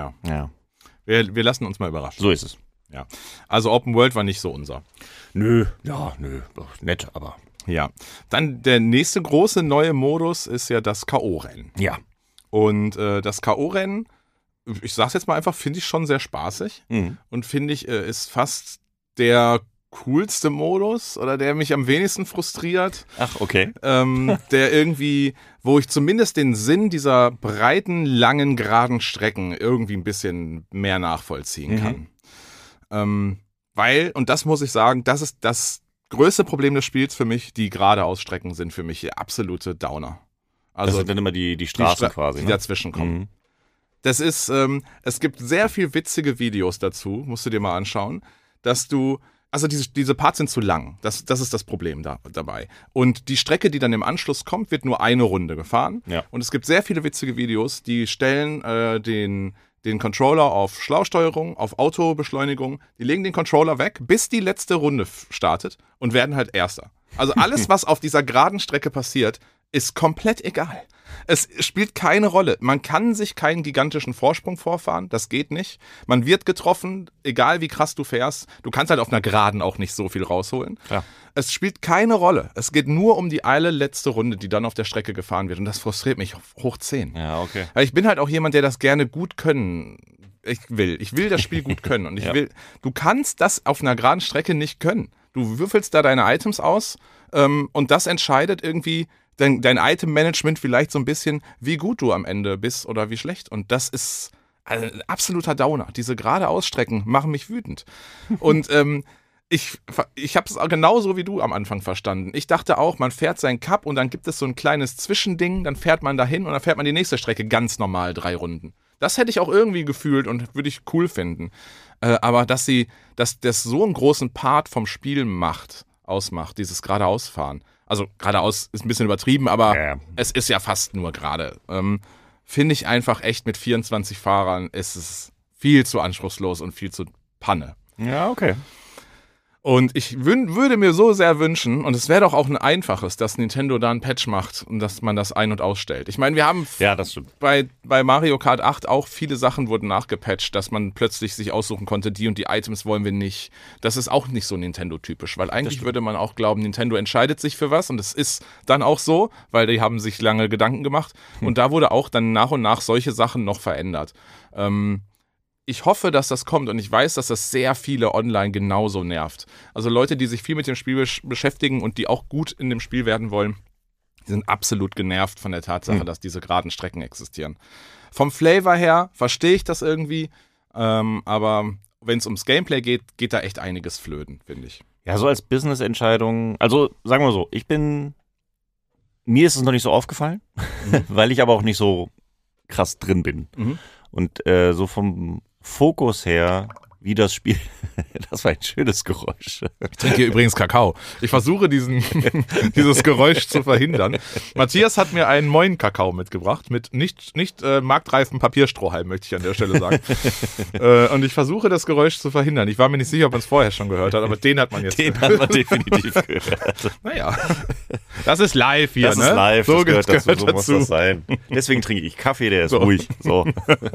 Wir lassen uns mal überraschen. So ist es. Ja. Also Open World war nicht so unser. Nö. Nett, aber. Ja. Dann der nächste große neue Modus ist ja das K.O.-Rennen. Ja. Und das K.O.-Rennen, ich sag's jetzt mal einfach, finde ich schon sehr spaßig. Und finde ich, ist fast der coolste Modus oder der mich am wenigsten frustriert. Ach, okay. Der irgendwie, wo ich zumindest den Sinn dieser breiten, langen, geraden Strecken irgendwie ein bisschen mehr nachvollziehen kann. Weil, und das muss ich sagen, das ist das größte Problem des Spiels für mich, die geradeaus-Strecken sind für mich hier absolute Downer. Also das sind dann immer die Straßen quasi, die dazwischen kommen. Das ist, es gibt sehr viel witzige Videos dazu, musst du dir mal anschauen, dass du, also diese Parts sind zu lang, das ist das Problem dabei. Und die Strecke, die dann im Anschluss kommt, wird nur eine Runde gefahren. Ja. Und es gibt sehr viele witzige Videos, die stellen den Controller auf Schlausteuerung, auf Autobeschleunigung, die legen den Controller weg, bis die letzte Runde startet und werden halt Erster. Also alles, was auf dieser geraden Strecke passiert, ist komplett egal. Es spielt keine Rolle. Man kann sich keinen gigantischen Vorsprung vorfahren, das geht nicht. Man wird getroffen, egal wie krass du fährst. Du kannst halt auf einer Geraden auch nicht so viel rausholen. Ja. Es spielt keine Rolle. Es geht nur um die letzte Runde, die dann auf der Strecke gefahren wird. Und das frustriert mich hoch 10. Ja, okay. Weil ich bin halt auch jemand, der das gerne gut können. Ich will das Spiel gut können. Und du kannst das auf einer geraden Strecke nicht können. Du würfelst da deine Items aus und das entscheidet irgendwie dein Item-Management vielleicht so ein bisschen, wie gut du am Ende bist oder wie schlecht. Und das ist ein absoluter Downer. Diese gerade Ausstrecken machen mich wütend. Und ich habe es genauso wie du am Anfang verstanden. Ich dachte auch, man fährt seinen Cup und dann gibt es so ein kleines Zwischending, dann fährt man dahin und dann fährt man die nächste Strecke ganz normal 3 Runden. Das hätte ich auch irgendwie gefühlt und würde ich cool finden. Aber dass das so einen großen Part vom Spiel ausmacht, dieses geradeausfahren. Also geradeaus ist ein bisschen übertrieben, aber es ist ja fast nur gerade. Finde ich einfach echt mit 24 Fahrern ist es viel zu anspruchslos und viel zu Panne. Ja, okay. Und ich würde mir so sehr wünschen, und es wäre doch auch ein einfaches, dass Nintendo da einen Patch macht und dass man das ein- und ausstellt. Ich meine, wir haben das stimmt. bei Mario Kart 8 auch viele Sachen wurden nachgepatcht, dass man plötzlich sich aussuchen konnte, die und die Items wollen wir nicht. Das ist auch nicht so Nintendo-typisch, weil eigentlich würde man auch glauben, Nintendo entscheidet sich für was und es ist dann auch so, weil die haben sich lange Gedanken gemacht und da wurde auch dann nach und nach solche Sachen noch verändert. Ich hoffe, dass das kommt und ich weiß, dass das sehr viele online genauso nervt. Also Leute, die sich viel mit dem Spiel beschäftigen und die auch gut in dem Spiel werden wollen, die sind absolut genervt von der Tatsache, dass diese geraden Strecken existieren. Vom Flavor her verstehe ich das irgendwie, aber wenn es ums Gameplay geht da echt einiges flöten, finde ich. Ja, so als Business-Entscheidung, also sagen wir so, mir ist es noch nicht so aufgefallen, weil ich aber auch nicht so krass drin bin. Und so vom Fokus her, wie das Spiel, das war ein schönes Geräusch. Ich trinke hier übrigens Kakao. Ich versuche dieses Geräusch zu verhindern. Matthias hat mir einen Moin-Kakao mitgebracht, mit nicht marktreifen Papierstrohhalm, möchte ich an der Stelle sagen. Und ich versuche das Geräusch zu verhindern. Ich war mir nicht sicher, ob man es vorher schon gehört hat, aber den hat man jetzt gehört. Den hat man definitiv gehört. Naja, das ist live hier, das ne? Das ist live, so das gehört dazu, so muss das sein. Deswegen trinke ich Kaffee, der ist ruhig. So.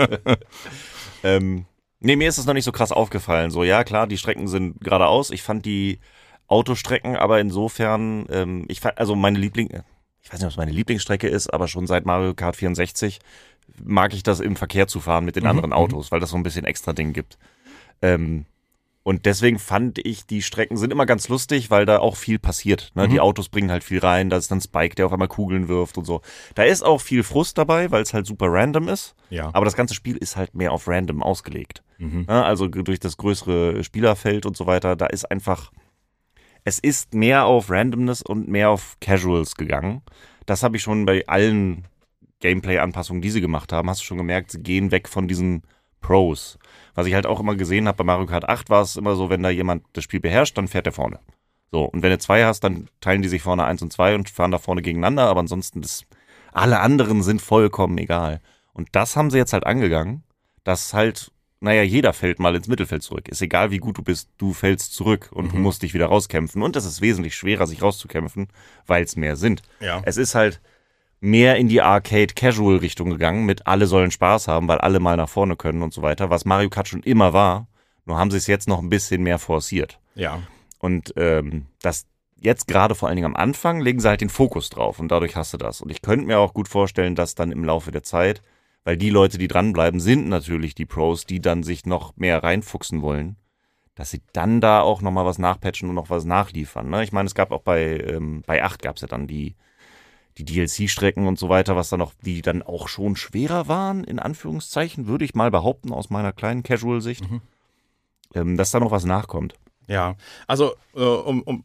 Mir ist es noch nicht so krass aufgefallen. So, ja, klar, die Strecken sind geradeaus. Ich fand die Autostrecken aber insofern, ich weiß nicht, ob es meine Lieblingsstrecke ist, aber schon seit Mario Kart 64 mag ich das im Verkehr zu fahren mit den anderen Autos, weil das so ein bisschen extra Ding gibt. Und deswegen fand ich, die Strecken sind immer ganz lustig, weil da auch viel passiert. Ne? Die Autos bringen halt viel rein, da ist dann Spike, der auf einmal Kugeln wirft und so. Da ist auch viel Frust dabei, weil es halt super random ist. Ja. Aber das ganze Spiel ist halt mehr auf random ausgelegt. Ne? Also durch das größere Spielerfeld und so weiter, da ist einfach, es ist mehr auf Randomness und mehr auf Casuals gegangen. Das habe ich schon bei allen Gameplay-Anpassungen, die sie gemacht haben, hast du schon gemerkt, sie gehen weg von diesen Pros. Was ich halt auch immer gesehen habe, bei Mario Kart 8 war es immer so, wenn da jemand das Spiel beherrscht, dann fährt er vorne. So, und wenn du 2 hast, dann teilen die sich vorne 1 und 2 und fahren da vorne gegeneinander, aber ansonsten alle anderen sind vollkommen egal. Und das haben sie jetzt halt angegangen, dass halt, jeder fällt mal ins Mittelfeld zurück. Ist egal, wie gut du bist, du fällst zurück und du musst dich wieder rauskämpfen. Und es ist wesentlich schwerer, sich rauszukämpfen, weil es mehr sind. Ja. Es ist halt mehr in die Arcade-Casual-Richtung gegangen, mit alle sollen Spaß haben, weil alle mal nach vorne können und so weiter, was Mario Kart schon immer war, nur haben sie es jetzt noch ein bisschen mehr forciert. Ja. Und das jetzt gerade vor allen Dingen am Anfang legen sie halt den Fokus drauf und dadurch hast du das. Und ich könnte mir auch gut vorstellen, dass dann im Laufe der Zeit, weil die Leute, die dranbleiben, sind natürlich die Pros, die dann sich noch mehr reinfuchsen wollen, dass sie dann da auch nochmal was nachpatchen und noch was nachliefern. Ne? Ich meine, es gab auch bei 8 gab es ja dann die DLC-Strecken und so weiter, die dann auch schon schwerer waren, in Anführungszeichen, würde ich mal behaupten, aus meiner kleinen Casual-Sicht, dass da noch was nachkommt. Ja, also um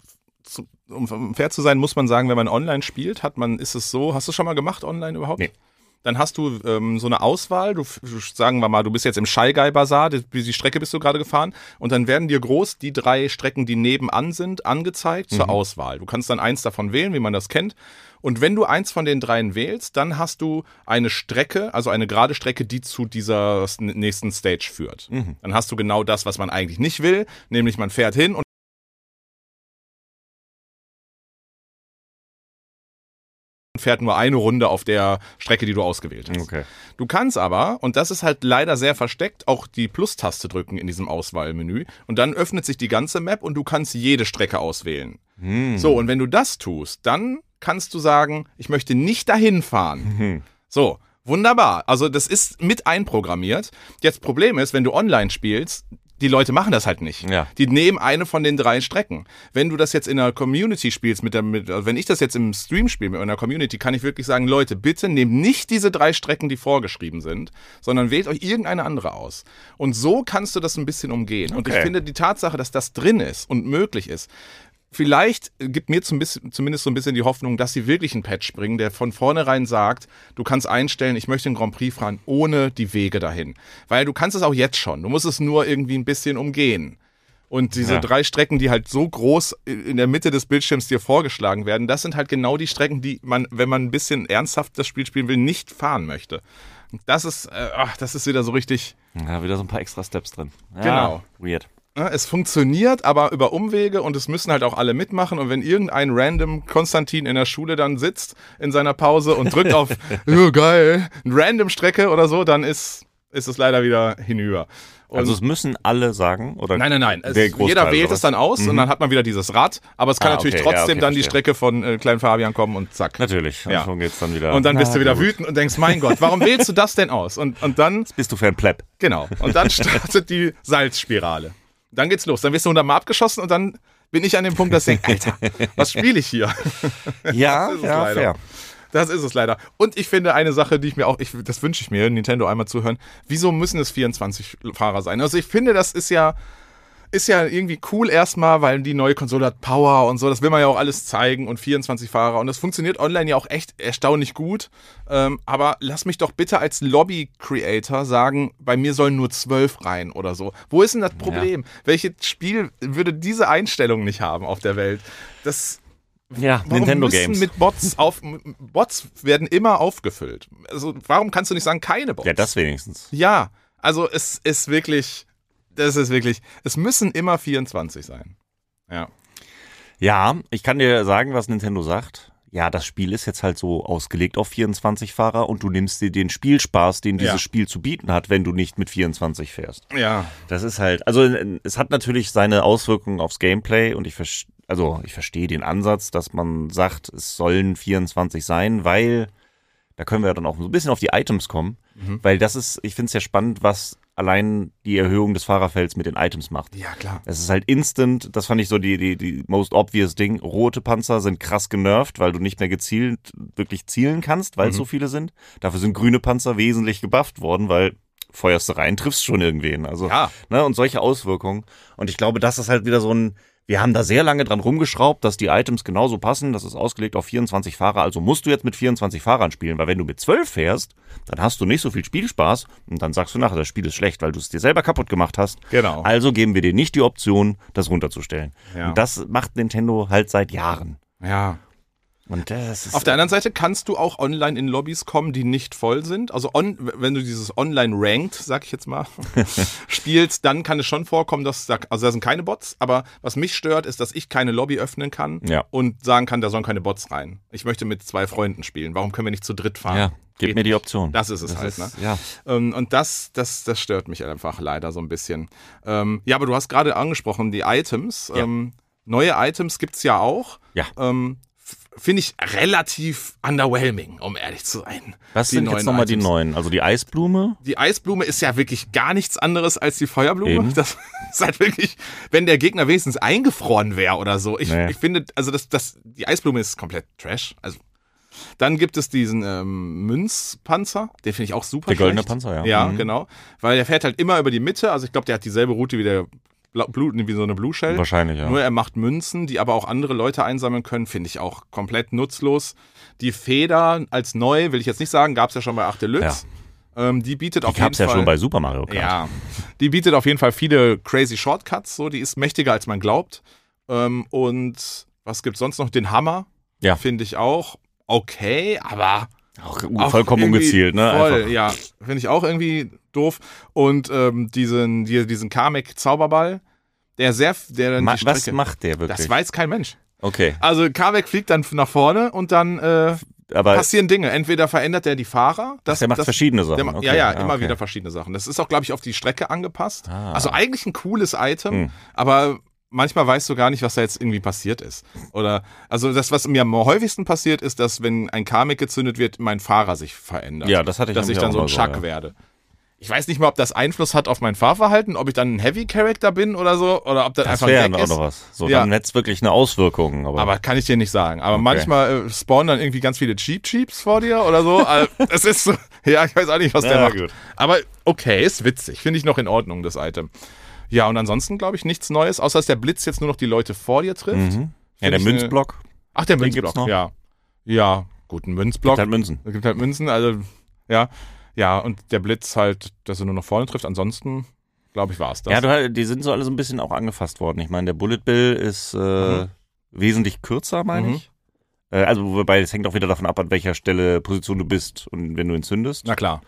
fair zu sein, muss man sagen, wenn man online spielt, ist es so, hast du schon mal gemacht online überhaupt? Nee. Dann hast du so eine Auswahl, sagen wir mal, du bist jetzt im Shy Bazar, die Strecke bist du gerade gefahren und dann werden dir groß die 3 Strecken, die nebenan sind, angezeigt zur Auswahl. Du kannst dann eins davon wählen, wie man das kennt. Und wenn du eins von den 3 wählst, dann hast du eine Strecke, also eine gerade Strecke, die zu dieser nächsten Stage führt. Dann hast du genau das, was man eigentlich nicht will, nämlich man fährt hin und fährt nur eine Runde auf der Strecke, die du ausgewählt hast. Okay. Du kannst aber, und das ist halt leider sehr versteckt, auch die Plus-Taste drücken in diesem Auswahlmenü und dann öffnet sich die ganze Map und du kannst jede Strecke auswählen. So, und wenn du das tust, dann kannst du sagen, ich möchte nicht dahin fahren. So, wunderbar. Also das ist mit einprogrammiert. Jetzt Problem ist, wenn du online spielst, die Leute machen das halt nicht. Ja. Die nehmen eine von den 3 Strecken. Wenn du das jetzt in der Community spielst, also wenn ich das jetzt im Stream spiele mit einer Community, kann ich wirklich sagen, Leute, bitte nehmt nicht diese 3 Strecken, die vorgeschrieben sind, sondern wählt euch irgendeine andere aus. Und so kannst du das ein bisschen umgehen. Okay. Und ich finde die Tatsache, dass das drin ist und möglich ist, vielleicht gibt mir zumindest so ein bisschen die Hoffnung, dass sie wirklich einen Patch bringen, der von vornherein sagt, du kannst einstellen, ich möchte den Grand Prix fahren, ohne die Wege dahin. Weil du kannst es auch jetzt schon. Du musst es nur irgendwie ein bisschen umgehen. Und diese 3 Strecken, die halt so groß in der Mitte des Bildschirms dir vorgeschlagen werden, das sind halt genau die Strecken, die man, wenn man ein bisschen ernsthaft das Spiel spielen will, nicht fahren möchte. Das ist wieder so richtig... Ja, wieder so ein paar extra Steps drin. Ja, genau. Weird. Es funktioniert, aber über Umwege und es müssen halt auch alle mitmachen. Und wenn irgendein random Konstantin in der Schule dann sitzt in seiner Pause und drückt auf geil, eine random Strecke oder so, dann ist es leider wieder hinüber. Und also es müssen alle sagen? Oder nein. Jeder wählt es dann aus und dann hat man wieder dieses Rad. Aber es kann natürlich trotzdem dann die Strecke von Klein Fabian kommen und zack. Natürlich. Ja. Schon geht's dann wieder. Und dann bist du wieder wütend und denkst, mein Gott, warum wählst du das denn aus? Und dann... Jetzt bist du für ein Pleb. Genau. Und dann startet die Salzspirale. Dann geht's los. Dann wirst du 100-mal abgeschossen und dann bin ich an dem Punkt, dass ich denke, Alter, was spiele ich hier? Ja, fair. Das ist es leider. Und ich finde eine Sache, die das wünsche ich mir, Nintendo einmal zuhören, wieso müssen es 24 Fahrer sein? Also ich finde, das ist ja irgendwie cool erstmal, weil die neue Konsole hat Power und so, das will man ja auch alles zeigen und 24 Fahrer und das funktioniert online ja auch echt erstaunlich gut, aber lass mich doch bitte als Lobby-Creator sagen, bei mir sollen nur 12 rein oder so. Wo ist denn das Problem? Ja. Welches Spiel würde diese Einstellung nicht haben auf der Welt? Nintendo Games. Mit Bots werden immer aufgefüllt. Also warum kannst du nicht sagen, keine Bots? Ja, das wenigstens. Ja, also es ist wirklich, es müssen immer 24 sein. Ja. Ja, ich kann dir sagen, was Nintendo sagt. Ja, das Spiel ist jetzt halt so ausgelegt auf 24 Fahrer und du nimmst dir den Spielspaß, den dieses Spiel zu bieten hat, wenn du nicht mit 24 fährst. Ja. Das ist halt, also es hat natürlich seine Auswirkungen aufs Gameplay und ich verstehe den Ansatz, dass man sagt, es sollen 24 sein, weil, da können wir ja dann auch so ein bisschen auf die Items kommen, weil ich finde es ja spannend, was allein die Erhöhung des Fahrerfelds mit den Items macht. Ja, klar. Es ist halt instant, das fand ich so die most obvious Ding. Rote Panzer sind krass genervt, weil du nicht mehr gezielt wirklich zielen kannst, weil es so viele sind. Dafür sind grüne Panzer wesentlich gebufft worden, weil feuerst du rein, triffst schon irgendwen. Also, und solche Auswirkungen. Und ich glaube, das ist halt wieder so wir haben da sehr lange dran rumgeschraubt, dass die Items genauso passen. Das ist ausgelegt auf 24 Fahrer. Also musst du jetzt mit 24 Fahrern spielen, weil wenn du mit 12 fährst, dann hast du nicht so viel Spielspaß und dann sagst du nachher, das Spiel ist schlecht, weil du es dir selber kaputt gemacht hast. Genau. Also geben wir dir nicht die Option, das runterzustellen. Ja. Und das macht Nintendo halt seit Jahren. Ja. Und das ist auf der anderen Seite kannst du auch online in Lobbys kommen, die nicht voll sind. Also wenn du dieses Online-Ranked, sag ich jetzt mal, spielst, dann kann es schon vorkommen, da sind keine Bots. Aber was mich stört, ist, dass ich keine Lobby öffnen kann und sagen kann, da sollen keine Bots rein. Ich möchte mit 2 Freunden spielen. Warum können wir nicht zu dritt fahren? Ja, gib mir die Option. Das ist es halt, ne? Ja. Und das stört mich einfach leider so ein bisschen. Ja, aber du hast gerade angesprochen, die Items. Ja. Neue Items gibt's ja auch. Ja. Finde ich relativ underwhelming, um ehrlich zu sein. Was sind jetzt nochmal die neuen? Also die Eisblume? Die Eisblume ist ja wirklich gar nichts anderes als die Feuerblume. Eben. Das ist halt wirklich, wenn der Gegner wenigstens eingefroren wäre oder so. Ich finde, also die Eisblume ist komplett Trash. Also dann gibt es diesen Münzpanzer, den finde ich auch super schlecht. Der goldene Panzer, ja. Ja, genau. Weil der fährt halt immer über die Mitte. Also ich glaube, der hat dieselbe Route wie wie so eine Blue Shell. Wahrscheinlich, ja. Nur er macht Münzen, die aber auch andere Leute einsammeln können, finde ich auch komplett nutzlos. Die Feder als neu, will ich jetzt nicht sagen, gab es ja schon bei 8 Deluxe. Ja. Die bietet auf jeden Fall... Die gab es ja schon bei Super Mario Kart. Ja, die bietet auf jeden Fall viele crazy Shortcuts, so, die ist mächtiger als man glaubt. Und was gibt's sonst noch? Den Hammer, finde ich auch okay, aber... Auch vollkommen ungezielt, ne? Voll, einfach. ja. Finde ich auch irgendwie doof. Und diesen Kamek-Zauberball, der die Strecke... Was macht der wirklich? Das weiß kein Mensch. Okay. Also Kamek fliegt dann nach vorne und dann passieren Dinge. Entweder verändert er die Fahrer. Der macht verschiedene Sachen. Immer wieder verschiedene Sachen. Das ist auch, glaube ich, auf die Strecke angepasst. Also eigentlich ein cooles Item, aber... Manchmal weißt du gar nicht, was da jetzt irgendwie passiert ist. Oder, also das, was mir am häufigsten passiert, ist, dass, wenn ein Kamek gezündet wird, mein Fahrer sich verändert. Ja, das hatte ich. Dass ich dann so ein Chuck werde. Ich weiß nicht mal, ob das Einfluss hat auf mein Fahrverhalten, ob ich dann ein Heavy-Character bin oder so, oder ob das einfach weg ist. Das wäre auch noch was. So, dann hätte es wirklich eine Auswirkung. Aber kann ich dir nicht sagen. Aber manchmal spawnen dann irgendwie ganz viele Cheap-Cheeps vor dir oder so. Also, es ist so, ich weiß auch nicht, was der macht. Gut. Aber okay, ist witzig. Finde ich noch in Ordnung, das Item. Ja, und ansonsten, glaube ich, nichts Neues, außer dass der Blitz jetzt nur noch die Leute vor dir trifft. Mhm. Ja, der Münzblock. Ach, der Münzblock, noch? Ja. Ja, gut, ein Münzblock. Es gibt halt Münzen, also, ja. Ja, und der Blitz halt, dass er nur noch vorne trifft. Ansonsten, glaube ich, war es das. Ja, die sind so alle so ein bisschen auch angefasst worden. Ich meine, der Bullet Bill ist wesentlich kürzer, meine ich. Also, wobei, es hängt auch wieder davon ab, an welcher Position du bist und wenn du ihn zündest. Na klar.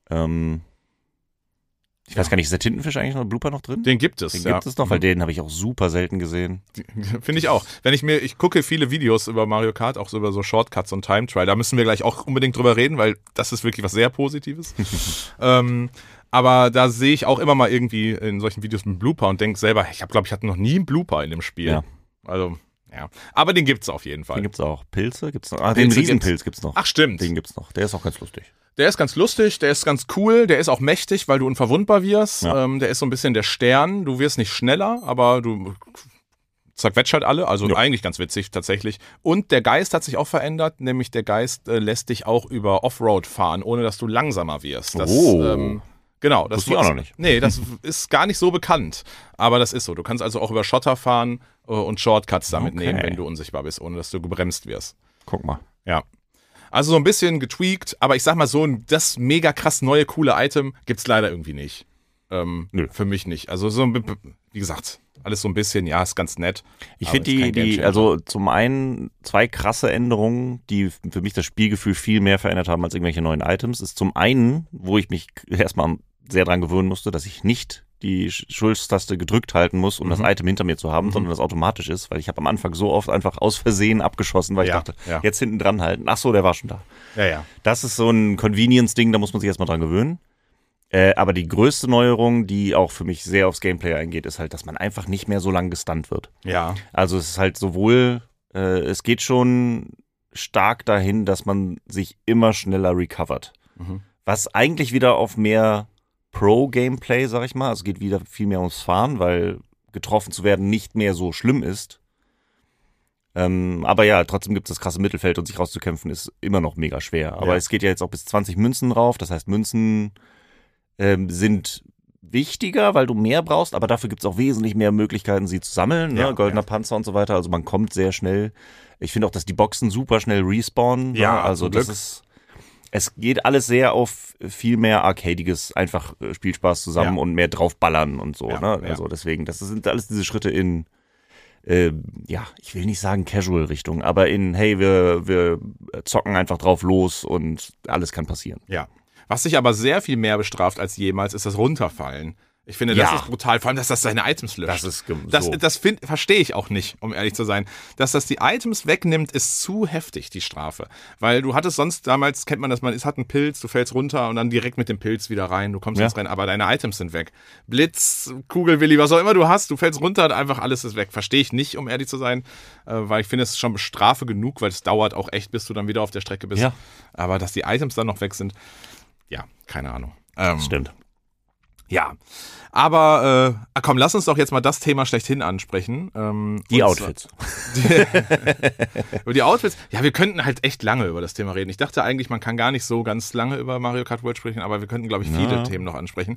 Ich weiß gar nicht, ist der Tintenfisch eigentlich noch, Blooper noch drin? Den gibt es, Den gibt es noch, weil den habe ich auch super selten gesehen. Finde ich auch. Ich gucke viele Videos über Mario Kart, auch so über so Shortcuts und Time Trial. Da müssen wir gleich auch unbedingt drüber reden, weil das ist wirklich was sehr Positives. Aber da sehe ich auch immer mal irgendwie in solchen Videos einen Blooper und denke selber, ich hatte noch nie einen Blooper in dem Spiel. Ja. Also, ja. Aber den gibt's auf jeden Fall. Den gibt's auch. Pilze gibt's noch. Den Riesenpilz gibt's noch. Ach, stimmt. Den gibt's noch. Der ist auch ganz lustig. Der ist ganz lustig, der ist ganz cool, der ist auch mächtig, weil du unverwundbar wirst. Ja. Der ist so ein bisschen der Stern. Du wirst nicht schneller, aber du zerquetscht halt alle. Also eigentlich ganz witzig tatsächlich. Und der Geist hat sich auch verändert, nämlich der Geist lässt dich auch über Offroad fahren, ohne dass du langsamer wirst. Genau. Das wusste ich auch noch nicht. Nee, das ist gar nicht so bekannt. Aber das ist so. Du kannst also auch über Schotter fahren und Shortcuts damit nehmen, wenn du unsichtbar bist, ohne dass du gebremst wirst. Guck mal. Ja. Also so ein bisschen getweakt, aber ich sag mal so, das mega krass neue, coole Item gibt's leider irgendwie nicht. Nö. Für mich nicht. Also so, wie gesagt, alles so ein bisschen, ja, ist ganz nett. Ich finde also zum einen 2 krasse Änderungen, die für mich das Spielgefühl viel mehr verändert haben als irgendwelche neuen Items, ist zum einen, wo ich mich erstmal sehr dran gewöhnen musste, dass ich nicht die Schulztaste gedrückt halten muss, um das Item hinter mir zu haben, sondern das automatisch ist, weil ich habe am Anfang so oft einfach aus Versehen abgeschossen, weil ich dachte, jetzt hinten dran halten. Ach so, der war schon da. Ja. Das ist so ein Convenience-Ding, da muss man sich erstmal dran gewöhnen. Aber die größte Neuerung, die auch für mich sehr aufs Gameplay eingeht, ist halt, dass man einfach nicht mehr so lange gestunt wird. Ja. Also es ist halt sowohl, es geht schon stark dahin, dass man sich immer schneller recovert. Was eigentlich wieder auf mehr Pro-Gameplay, sag ich mal. Also es geht wieder viel mehr ums Fahren, weil getroffen zu werden nicht mehr so schlimm ist. Aber ja, trotzdem gibt es das krasse Mittelfeld und sich rauszukämpfen ist immer noch mega schwer. Aber es geht ja jetzt auch bis 20 Münzen drauf. Das heißt, Münzen sind wichtiger, weil du mehr brauchst, aber dafür gibt es auch wesentlich mehr Möglichkeiten, sie zu sammeln. Ne? Goldener Panzer und so weiter. Also man kommt sehr schnell. Ich finde auch, dass die Boxen super schnell respawnen. Ja, ne? Also das ist... Es geht alles sehr auf viel mehr arcadiges, einfach Spielspaß zusammen und mehr draufballern und so. Ne? Also deswegen, das sind alles diese Schritte in, ich will nicht sagen Casual-Richtung, aber in, hey, wir zocken einfach drauf los und alles kann passieren. Ja. Was sich aber sehr viel mehr bestraft als jemals, ist das Runterfallen. Ich finde, das ist brutal, vor allem, dass das seine Items löscht. Das ist Das verstehe ich auch nicht, um ehrlich zu sein. Dass das die Items wegnimmt, ist zu heftig, die Strafe. Weil du hattest sonst, damals kennt man das, es hat einen Pilz, du fällst runter und dann direkt mit dem Pilz wieder rein, du kommst ins Rennen, aber deine Items sind weg. Blitz, Kugelwilli, was auch immer du hast, du fällst runter und einfach alles ist weg. Verstehe ich nicht, um ehrlich zu sein, weil ich finde, es ist schon Strafe genug, weil es dauert auch echt, bis du dann wieder auf der Strecke bist. Ja. Aber dass die Items dann noch weg sind, ja, keine Ahnung. Stimmt. Ja, aber komm, lass uns doch jetzt mal das Thema schlechthin ansprechen. Die Outfits. Über die Outfits. Ja, wir könnten halt echt lange über das Thema reden. Ich dachte eigentlich, man kann gar nicht so ganz lange über Mario Kart World sprechen, aber wir könnten, glaube ich, viele Themen noch ansprechen.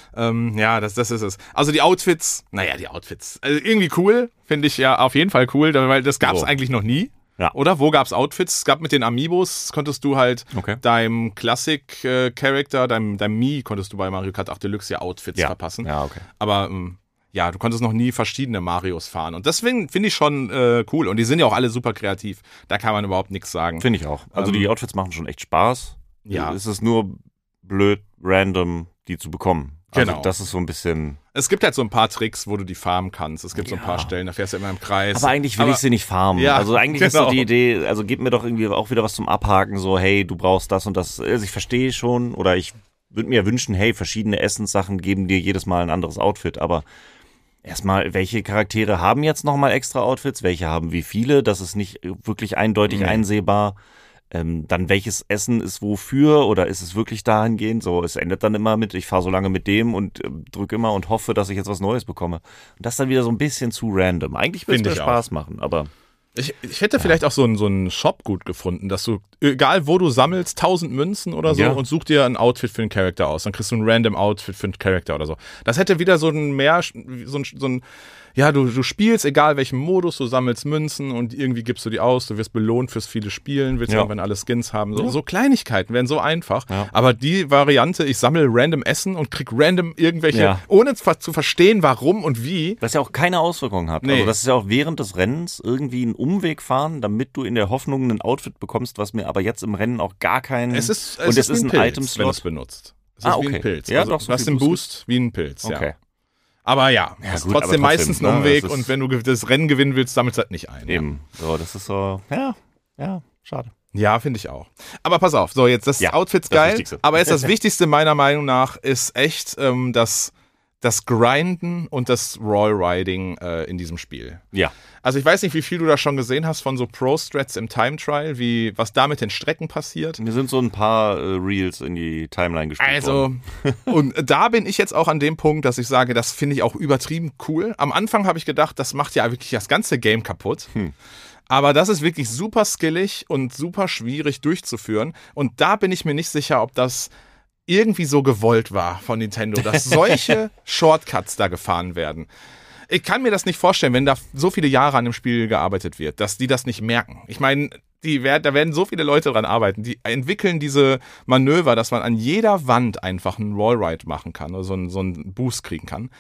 Das ist es. Also die Outfits, also irgendwie cool, finde ich ja auf jeden Fall cool, weil das gab es eigentlich noch nie. Ja. Oder? Wo gab's Outfits? Es gab mit den Amiibos, konntest du halt deinem Classic-Character, deinem Mii, konntest du bei Mario Kart 8 Deluxe ja Outfits verpassen. Ja, okay. Aber du konntest noch nie verschiedene Marios fahren. Und deswegen finde ich schon cool. Und die sind ja auch alle super kreativ. Da kann man überhaupt nichts sagen. Finde ich auch. Also die Outfits machen schon echt Spaß. Ja. Es ist nur blöd, random, die zu bekommen. Also Genau. das ist so ein bisschen... Es gibt halt so ein paar Tricks, wo du die farmen kannst. Es gibt so ein paar Stellen, da fährst du immer im Kreis. Aber eigentlich will ich sie nicht farmen. Ja, also eigentlich ist so die Idee, also gib mir doch irgendwie auch wieder was zum Abhaken, so hey, du brauchst das und das. Also ich verstehe schon oder ich würde mir wünschen, hey, verschiedene Essenssachen geben dir jedes Mal ein anderes Outfit, aber erstmal, welche Charaktere haben jetzt nochmal extra Outfits? Welche haben wie viele? Das ist nicht wirklich eindeutig einsehbar. Dann welches Essen ist wofür oder ist es wirklich dahingehend? So, es endet dann immer mit, ich fahre so lange mit dem und drücke immer und hoffe, dass ich jetzt was Neues bekomme. Und das ist dann wieder so ein bisschen zu random. Eigentlich würde es mir Spaß machen, aber... Ich hätte vielleicht auch so einen Shop gut gefunden, dass du, egal wo du sammelst, 1000 Münzen oder so und such dir ein Outfit für einen Charakter aus. Dann kriegst du ein random Outfit für einen Charakter oder so. Das hätte wieder so ein du spielst, egal welchen Modus, du sammelst Münzen und irgendwie gibst du die aus, du wirst belohnt fürs viele Spielen, willst irgendwann alle Skins haben. So Kleinigkeiten wären so einfach. Ja. Aber die Variante, ich sammle random Essen und krieg random irgendwelche, ohne zu verstehen, warum und wie. Was ja auch keine Auswirkungen hat. Nee. Also das ist ja auch während des Rennens irgendwie einen Umweg fahren, damit du in der Hoffnung ein Outfit bekommst, was mir aber jetzt im Rennen auch gar keinen... Es ist ein Item-Slot, wenn du es benutzt. Es ist wie ein Pilz. Ja, also, doch, du hast den Boost wie ein Pilz, okay. Aber es ist trotzdem meistens ein Umweg und wenn du das Rennen gewinnen willst, sammelst du halt nicht ein. Eben. So, das ist so, schade. Ja, finde ich auch. Aber pass auf, so jetzt das Outfit's geil, aber jetzt das Wichtigste meiner Meinung nach ist echt das Grinden und das Wallriding in diesem Spiel. Ja. Also ich weiß nicht, wie viel du da schon gesehen hast von so Pro-Strats im Time-Trial, was da mit den Strecken passiert. Mir sind so ein paar Reels in die Timeline gespielt worden. Und da bin ich jetzt auch an dem Punkt, dass ich sage, das finde ich auch übertrieben cool. Am Anfang habe ich gedacht, das macht ja wirklich das ganze Game kaputt. Aber das ist wirklich super skillig und super schwierig durchzuführen. Und da bin ich mir nicht sicher, ob das irgendwie so gewollt war von Nintendo, dass solche Shortcuts da gefahren werden. Ich kann mir das nicht vorstellen, wenn da so viele Jahre an dem Spiel gearbeitet wird, dass die das nicht merken. Ich meine, da werden so viele Leute dran arbeiten, die entwickeln diese Manöver, dass man an jeder Wand einfach einen Wallride machen kann oder so einen Boost kriegen kann.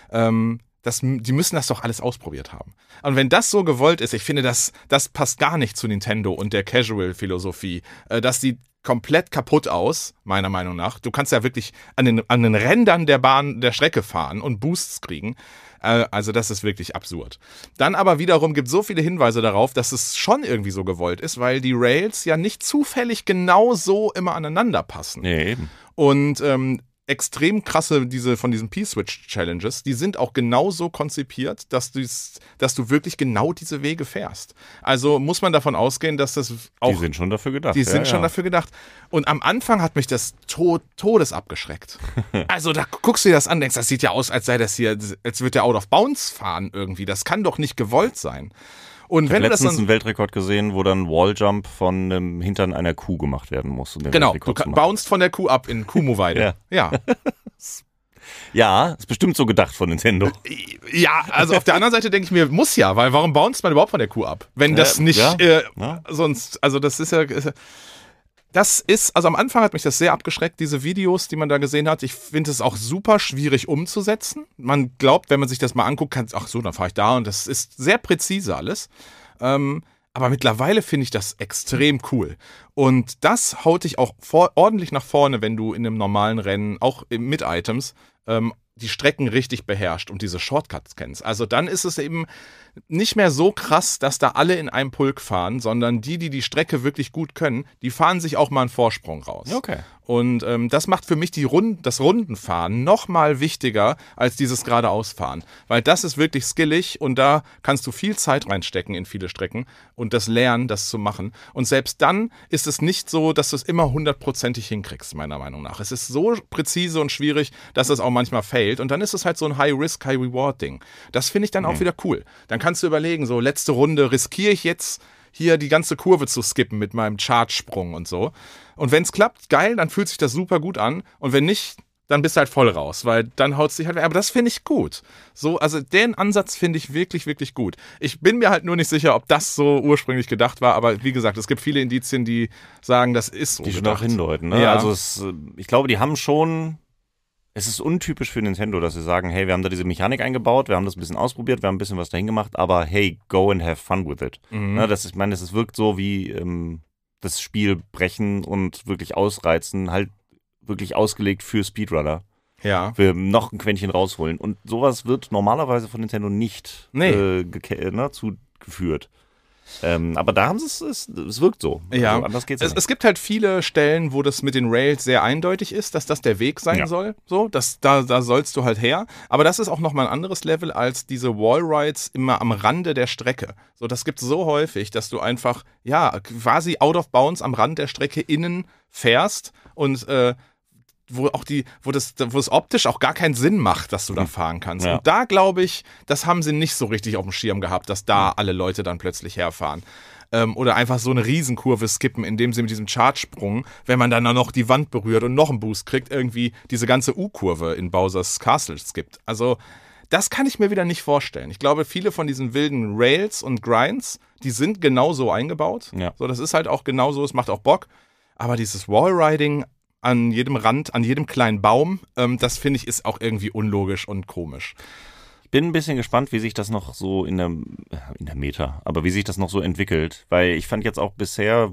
Die müssen das doch alles ausprobiert haben. Und wenn das so gewollt ist, ich finde, das passt gar nicht zu Nintendo und der Casual-Philosophie. Das sieht komplett kaputt aus, meiner Meinung nach. Du kannst ja wirklich an den Rändern der Strecke fahren und Boosts kriegen. Also das ist wirklich absurd. Dann aber wiederum gibt es so viele Hinweise darauf, dass es schon irgendwie so gewollt ist, weil die Rails ja nicht zufällig genau so immer aneinander passen. Nee, eben. Und extrem krasse, von diesen P-Switch-Challenges, die sind auch genauso konzipiert, dass du wirklich genau diese Wege fährst. Also muss man davon ausgehen, dass das auch... Die sind schon dafür gedacht. Die sind schon dafür gedacht. Und am Anfang hat mich das Todes abgeschreckt. Also da guckst du dir das an, denkst, das sieht ja aus, als sei das hier, als würde der Out of Bounds fahren irgendwie. Das kann doch nicht gewollt sein. Und ich habe letztens einen Weltrekord gesehen, wo dann Walljump von dem Hintern einer Kuh gemacht werden muss. Um den genau, Weltrekord du bouncest von der Kuh ab in Kuhmo-Weide. Ja. Ja, ist bestimmt so gedacht von Nintendo. Ja, also auf der anderen Seite denke ich mir, muss ja, weil warum bounced man überhaupt von der Kuh ab? Wenn das nicht sonst, also das ist ja... also am Anfang hat mich das sehr abgeschreckt, diese Videos, die man da gesehen hat. Ich finde es auch super schwierig umzusetzen. Man glaubt, wenn man sich das mal anguckt, ach so, dann fahre ich da und das ist sehr präzise alles. Aber mittlerweile finde ich das extrem cool. Und das haut dich auch ordentlich nach vorne, wenn du in einem normalen Rennen, auch mit Items, die Strecken richtig beherrscht und diese Shortcuts kennst. Also dann ist es eben nicht mehr so krass, dass da alle in einem Pulk fahren, sondern die Strecke wirklich gut können, die fahren sich auch mal einen Vorsprung raus. Okay. Und das macht für mich das Rundenfahren noch mal wichtiger als dieses Geradeausfahren. Weil das ist wirklich skillig und da kannst du viel Zeit reinstecken in viele Strecken und das Lernen, das zu machen. Und selbst dann ist es nicht so, dass du es immer 100%ig hinkriegst, meiner Meinung nach. Es ist so präzise und schwierig, dass es auch manchmal failt. Und dann ist es halt so ein High-Risk, High-Reward-Ding. Das finde ich dann auch wieder cool. Dann kannst du überlegen, so letzte Runde riskiere ich jetzt hier die ganze Kurve zu skippen mit meinem Charge-Sprung und so. Und wenn es klappt, geil, dann fühlt sich das super gut an. Und wenn nicht, dann bist du halt voll raus, weil dann haut es dich halt. Aber das finde ich gut. So, also den Ansatz finde ich wirklich, wirklich gut. Ich bin mir halt nur nicht sicher, ob das so ursprünglich gedacht war. Aber wie gesagt, es gibt viele Indizien, die sagen, das ist so. Die schon auch hindeuten. Ne? Ja. Also ich glaube, die haben schon. Es ist untypisch für Nintendo, dass sie sagen, hey, wir haben da diese Mechanik eingebaut, wir haben das ein bisschen ausprobiert, wir haben ein bisschen was dahin gemacht, aber hey, go and have fun with it. Ne, ich meine, es wirkt so wie das Spiel brechen und wirklich ausreizen, halt wirklich ausgelegt für Speedrunner. Ja. Für noch ein Quäntchen rausholen. Und sowas wird normalerweise von Nintendo nicht zugeführt. Aber da haben sie es wirkt so. Ja, also anders geht's nicht. Es gibt halt viele Stellen, wo das mit den Rails sehr eindeutig ist, dass das der Weg sein soll. So, da sollst du halt her. Aber das ist auch nochmal ein anderes Level als diese Wallrides immer am Rande der Strecke. So, das gibt es so häufig, dass du einfach, quasi out of bounds am Rand der Strecke innen fährst und wo es optisch auch gar keinen Sinn macht, dass du da fahren kannst. Ja. Und da glaube ich, das haben sie nicht so richtig auf dem Schirm gehabt, dass da alle Leute dann plötzlich herfahren. Oder einfach so eine Riesenkurve skippen, indem sie mit diesem Chartsprung, wenn man dann noch die Wand berührt und noch einen Boost kriegt, irgendwie diese ganze U-Kurve in Bowser's Castle skippt. Also das kann ich mir wieder nicht vorstellen. Ich glaube, viele von diesen wilden Rails und Grinds, die sind genauso eingebaut. Ja. So, das ist halt auch genauso, es macht auch Bock. Aber dieses Wallriding an jedem Rand, an jedem kleinen Baum, das finde ich ist auch irgendwie unlogisch und komisch. Ich bin ein bisschen gespannt, wie sich das noch so in der Meta, aber wie sich das noch so entwickelt, weil ich fand jetzt auch bisher,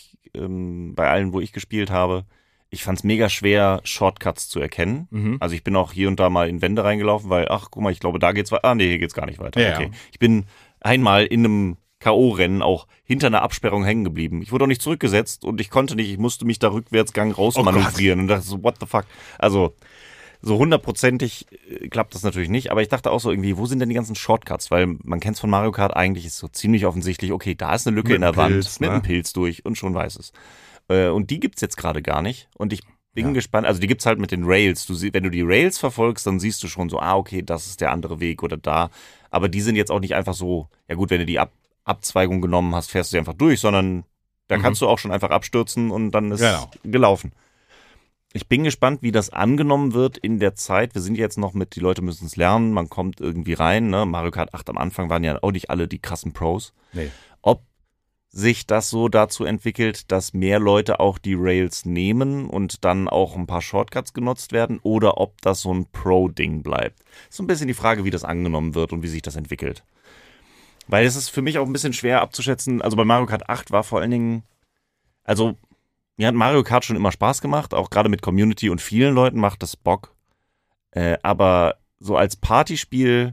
bei allen, wo ich gespielt habe, ich fand es mega schwer, Shortcuts zu erkennen. Mhm. Also ich bin auch hier und da mal in Wände reingelaufen, weil, guck mal, ich glaube, da geht's weiter. Ah, nee, hier geht's gar nicht weiter. Ja. Okay. Ich bin einmal in einem K.O.-Rennen auch hinter einer Absperrung hängen geblieben. Ich wurde auch nicht zurückgesetzt und ich musste mich da rückwärtsgang rausmanövrieren und dachte so, what the fuck? Also so 100%ig klappt das natürlich nicht, aber ich dachte auch so irgendwie, wo sind denn die ganzen Shortcuts? Weil man kennt es von Mario Kart, eigentlich ist so ziemlich offensichtlich, okay, da ist eine Lücke in der Wand, mit einem Pilz durch und schon weiß es. Und die gibt's jetzt gerade gar nicht und ich bin gespannt, also die gibt's halt mit den Rails. Wenn du die Rails verfolgst, dann siehst du schon so, okay, das ist der andere Weg oder da. Aber die sind jetzt auch nicht einfach so, ja gut, wenn du die Abzweigung genommen hast, fährst du einfach durch, sondern da kannst du auch schon einfach abstürzen und dann ist gelaufen. Ich bin gespannt, wie das angenommen wird in der Zeit. Wir sind jetzt noch die Leute müssen es lernen, man kommt irgendwie rein. Ne? Mario Kart 8 am Anfang waren ja auch nicht alle die krassen Pros. Nee. Ob sich das so dazu entwickelt, dass mehr Leute auch die Rails nehmen und dann auch ein paar Shortcuts genutzt werden oder ob das so ein Pro-Ding bleibt. So ein bisschen die Frage, wie das angenommen wird und wie sich das entwickelt. Weil es ist für mich auch ein bisschen schwer abzuschätzen. Also bei Mario Kart 8 war vor allen Dingen, also mir hat Mario Kart schon immer Spaß gemacht, auch gerade mit Community und vielen Leuten macht das Bock. Aber so als Partyspiel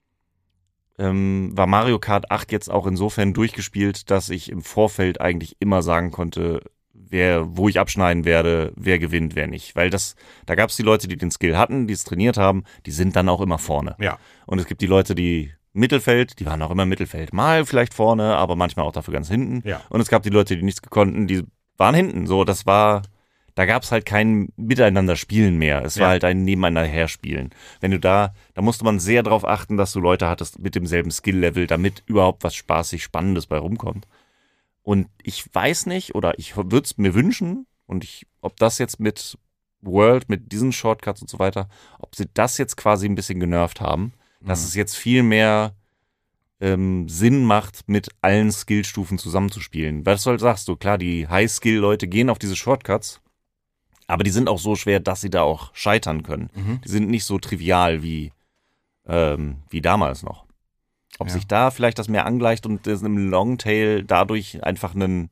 war Mario Kart 8 jetzt auch insofern durchgespielt, dass ich im Vorfeld eigentlich immer sagen konnte, wo ich abschneiden werde, wer gewinnt, wer nicht. Weil da gab es die Leute, die den Skill hatten, die es trainiert haben, die sind dann auch immer vorne. Ja. Und es gibt die Leute, die Mittelfeld, die waren auch immer im Mittelfeld. Mal vielleicht vorne, aber manchmal auch dafür ganz hinten. Ja. Und es gab die Leute, die nichts gekonnten, die waren hinten. So, da gab es halt kein Miteinander-Spielen mehr. Es war halt ein Nebeneinander-Herspielen. Wenn du da musste man sehr darauf achten, dass du Leute hattest mit demselben Skill-Level, damit überhaupt was spaßig Spannendes bei rumkommt. Und ich weiß nicht, oder ich würde es mir wünschen, ob das jetzt mit World, mit diesen Shortcuts und so weiter, ob sie das jetzt quasi ein bisschen genervt haben, dass es jetzt viel mehr Sinn macht, mit allen Skillstufen zusammenzuspielen. Was sagst du? Klar, die High-Skill-Leute gehen auf diese Shortcuts, aber die sind auch so schwer, dass sie da auch scheitern können. Die sind nicht so trivial wie damals noch. Ob sich da vielleicht das mehr angleicht und es im Longtail dadurch einfach einen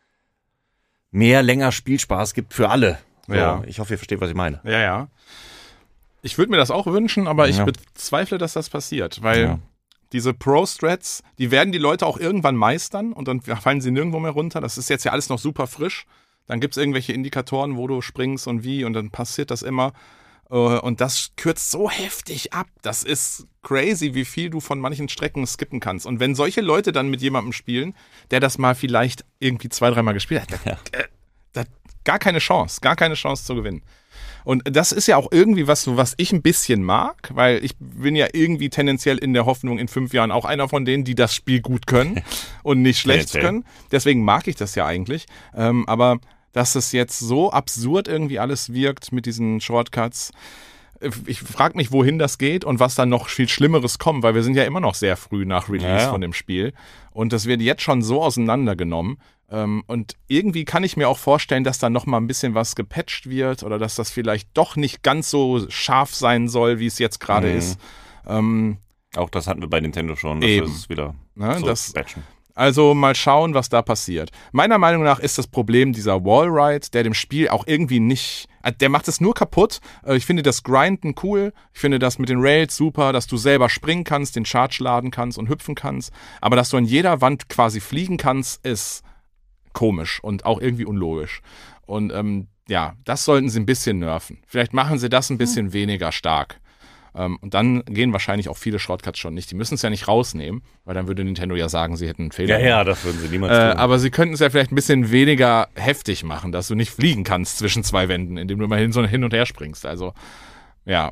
länger Spielspaß gibt für alle. So, Ja. Ich hoffe, ihr versteht, was ich meine. Ja. Ich würde mir das auch wünschen, aber ich bezweifle, dass das passiert, weil diese Pro-Strats, die werden die Leute auch irgendwann meistern und dann fallen sie nirgendwo mehr runter. Das ist jetzt ja alles noch super frisch. Dann gibt es irgendwelche Indikatoren, wo du springst und wie und dann passiert das immer. Und das kürzt so heftig ab. Das ist crazy, wie viel du von manchen Strecken skippen kannst. Und wenn solche Leute dann mit jemandem spielen, der das mal vielleicht irgendwie 2-3 Mal gespielt hat, hat gar keine Chance zu gewinnen. Und das ist ja auch irgendwie was ich ein bisschen mag, weil ich bin ja irgendwie tendenziell in der Hoffnung, in 5 Jahren auch einer von denen, die das Spiel gut können und nicht schlecht können. Deswegen mag ich das ja eigentlich. Aber dass es jetzt so absurd irgendwie alles wirkt mit diesen Shortcuts, ich frage mich, wohin das geht und was dann noch viel Schlimmeres kommt, weil wir sind ja immer noch sehr früh nach Release von dem Spiel und das wird jetzt schon so auseinandergenommen. Und irgendwie kann ich mir auch vorstellen, dass da noch mal ein bisschen was gepatcht wird oder dass das vielleicht doch nicht ganz so scharf sein soll, wie es jetzt gerade ist. Auch das hatten wir bei Nintendo schon, dass wir es wieder so patchen. Also mal schauen, was da passiert. Meiner Meinung nach ist das Problem dieser Wallride, der dem Spiel auch irgendwie nicht, der macht es nur kaputt. Ich finde das Grinden cool. Ich finde das mit den Rails super, dass du selber springen kannst, den Charge laden kannst und hüpfen kannst. Aber dass du an jeder Wand quasi fliegen kannst, ist komisch und auch irgendwie unlogisch. Und das sollten sie ein bisschen nerven. Vielleicht machen sie das ein bisschen weniger stark. Und dann gehen wahrscheinlich auch viele Shortcuts schon nicht. Die müssen es ja nicht rausnehmen, weil dann würde Nintendo ja sagen, sie hätten einen Fehler. Ja, das würden sie niemals tun. Aber sie könnten es ja vielleicht ein bisschen weniger heftig machen, dass du nicht fliegen kannst zwischen 2 Wänden, indem du mal hin und her springst. Also, ja.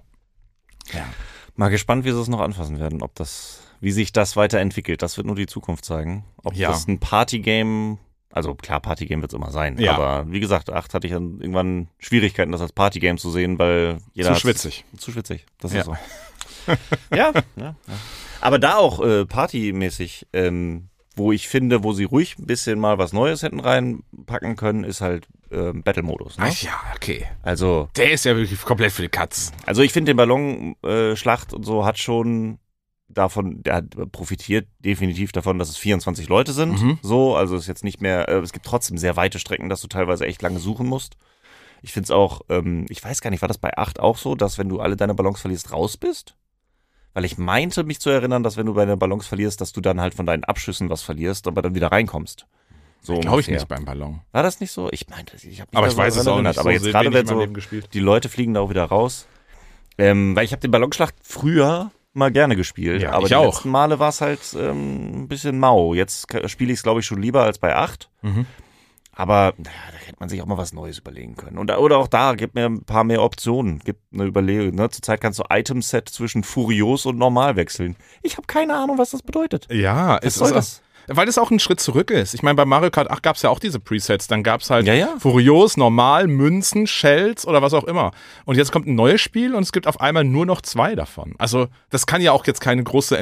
Mal gespannt, wie sie es noch anfassen werden, wie sich das weiterentwickelt. Das wird nur die Zukunft zeigen. Ob das ein Partygame, also klar, Partygame wird es immer sein. Ja. Aber wie gesagt, 8 hatte ich dann irgendwann Schwierigkeiten, das als Partygame zu sehen, weil jeder Zu schwitzig. Das ist so. Ja. Aber da auch partymäßig, wo ich finde, wo sie ruhig ein bisschen mal was Neues hätten reinpacken können, ist halt Battle-Modus. Ne? Ach ja, okay. Also, der ist ja wirklich komplett für die Katz. Also ich finde, den Ballonschlacht und so hat schon der hat profitiert definitiv davon, dass es 24 Leute sind. So, also es ist jetzt nicht mehr, es gibt trotzdem sehr weite Strecken, dass du teilweise echt lange suchen musst. Ich finde es auch, ich weiß gar nicht, war das bei 8 auch so, dass wenn du alle deine Ballons verlierst, raus bist? Weil ich meinte mich zu erinnern, dass wenn du bei den Ballons verlierst, dass du dann halt von deinen Abschüssen was verlierst, aber dann wieder reinkommst. So glaube ich nicht beim Ballon. War das nicht so? Ich meinte, ich habe mich aber ich weiß es auch nicht. Aber jetzt gerade wird so, die Leute fliegen da auch wieder raus. Weil ich habe den Ballonschlacht früher mal gerne gespielt, aber die letzten Male war es halt ein bisschen mau. Jetzt spiele ich es, glaube ich, schon lieber als bei 8. Aber da hätte man sich auch mal was Neues überlegen können. Oder auch da, gibt mir ein paar mehr Optionen. Gibt eine Überlegung. Ne? Zurzeit kannst du Item-Set zwischen Furios und Normal wechseln. Ich habe keine Ahnung, was das bedeutet. Ja, was soll das? Weil es auch ein Schritt zurück ist. Ich meine, bei Mario Kart 8 gab es ja auch diese Presets. Dann gab es halt Ja. Furios, Normal, Münzen, Shells oder was auch immer. Und jetzt kommt ein neues Spiel und es gibt auf einmal nur noch 2 davon. Also das kann ja auch jetzt keine große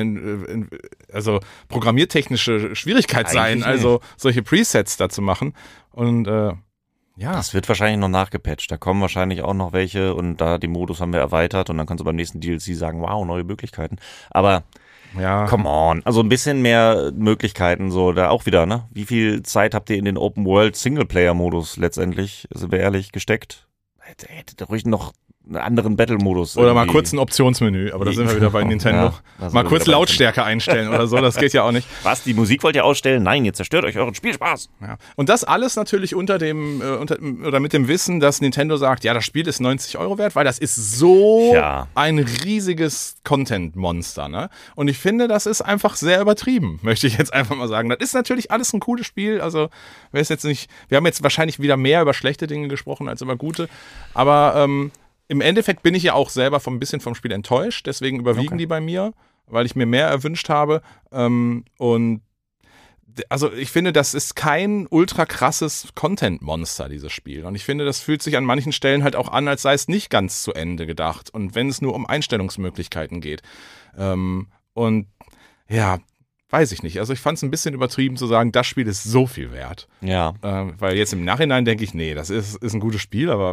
programmiertechnische Schwierigkeit sein, also solche Presets da zu machen. Und das wird wahrscheinlich noch nachgepatcht. Da kommen wahrscheinlich auch noch welche und da den Modus haben wir erweitert und dann kannst du beim nächsten DLC sagen, wow, neue Möglichkeiten. Aber come on, also ein bisschen mehr Möglichkeiten, so da auch wieder, ne? Wie viel Zeit habt ihr in den Open-World-Singleplayer-Modus letztendlich, sind wir ehrlich, gesteckt? Hätte ruhig noch einen anderen Battle-Modus. Oder mal kurz ein Optionsmenü, aber da sind wir wieder bei Nintendo. Ja, mal kurz Lautstärke einstellen oder so, das geht ja auch nicht. Was, die Musik wollt ihr ausstellen? Nein, ihr zerstört euch euren Spielspaß. Ja. Und das alles natürlich oder mit dem Wissen, dass Nintendo sagt, ja, das Spiel ist 90 € wert, weil das ist so ein riesiges Content-Monster. Ne? Und ich finde, das ist einfach sehr übertrieben, möchte ich jetzt einfach mal sagen. Das ist natürlich alles ein cooles Spiel, also wir haben jetzt wahrscheinlich wieder mehr über schlechte Dinge gesprochen als über gute, aber im Endeffekt bin ich ja auch selber ein bisschen vom Spiel enttäuscht, deswegen überwiegen die bei mir, weil ich mir mehr erwünscht habe. Und also ich finde, das ist kein ultra krasses Content-Monster, dieses Spiel. Und ich finde, das fühlt sich an manchen Stellen halt auch an, als sei es nicht ganz zu Ende gedacht. Und wenn es nur um Einstellungsmöglichkeiten geht. Und ja, weiß ich nicht. Also ich fand es ein bisschen übertrieben zu sagen, das Spiel ist so viel wert. Ja. Weil jetzt im Nachhinein denke ich, nee, das ist ein gutes Spiel, aber...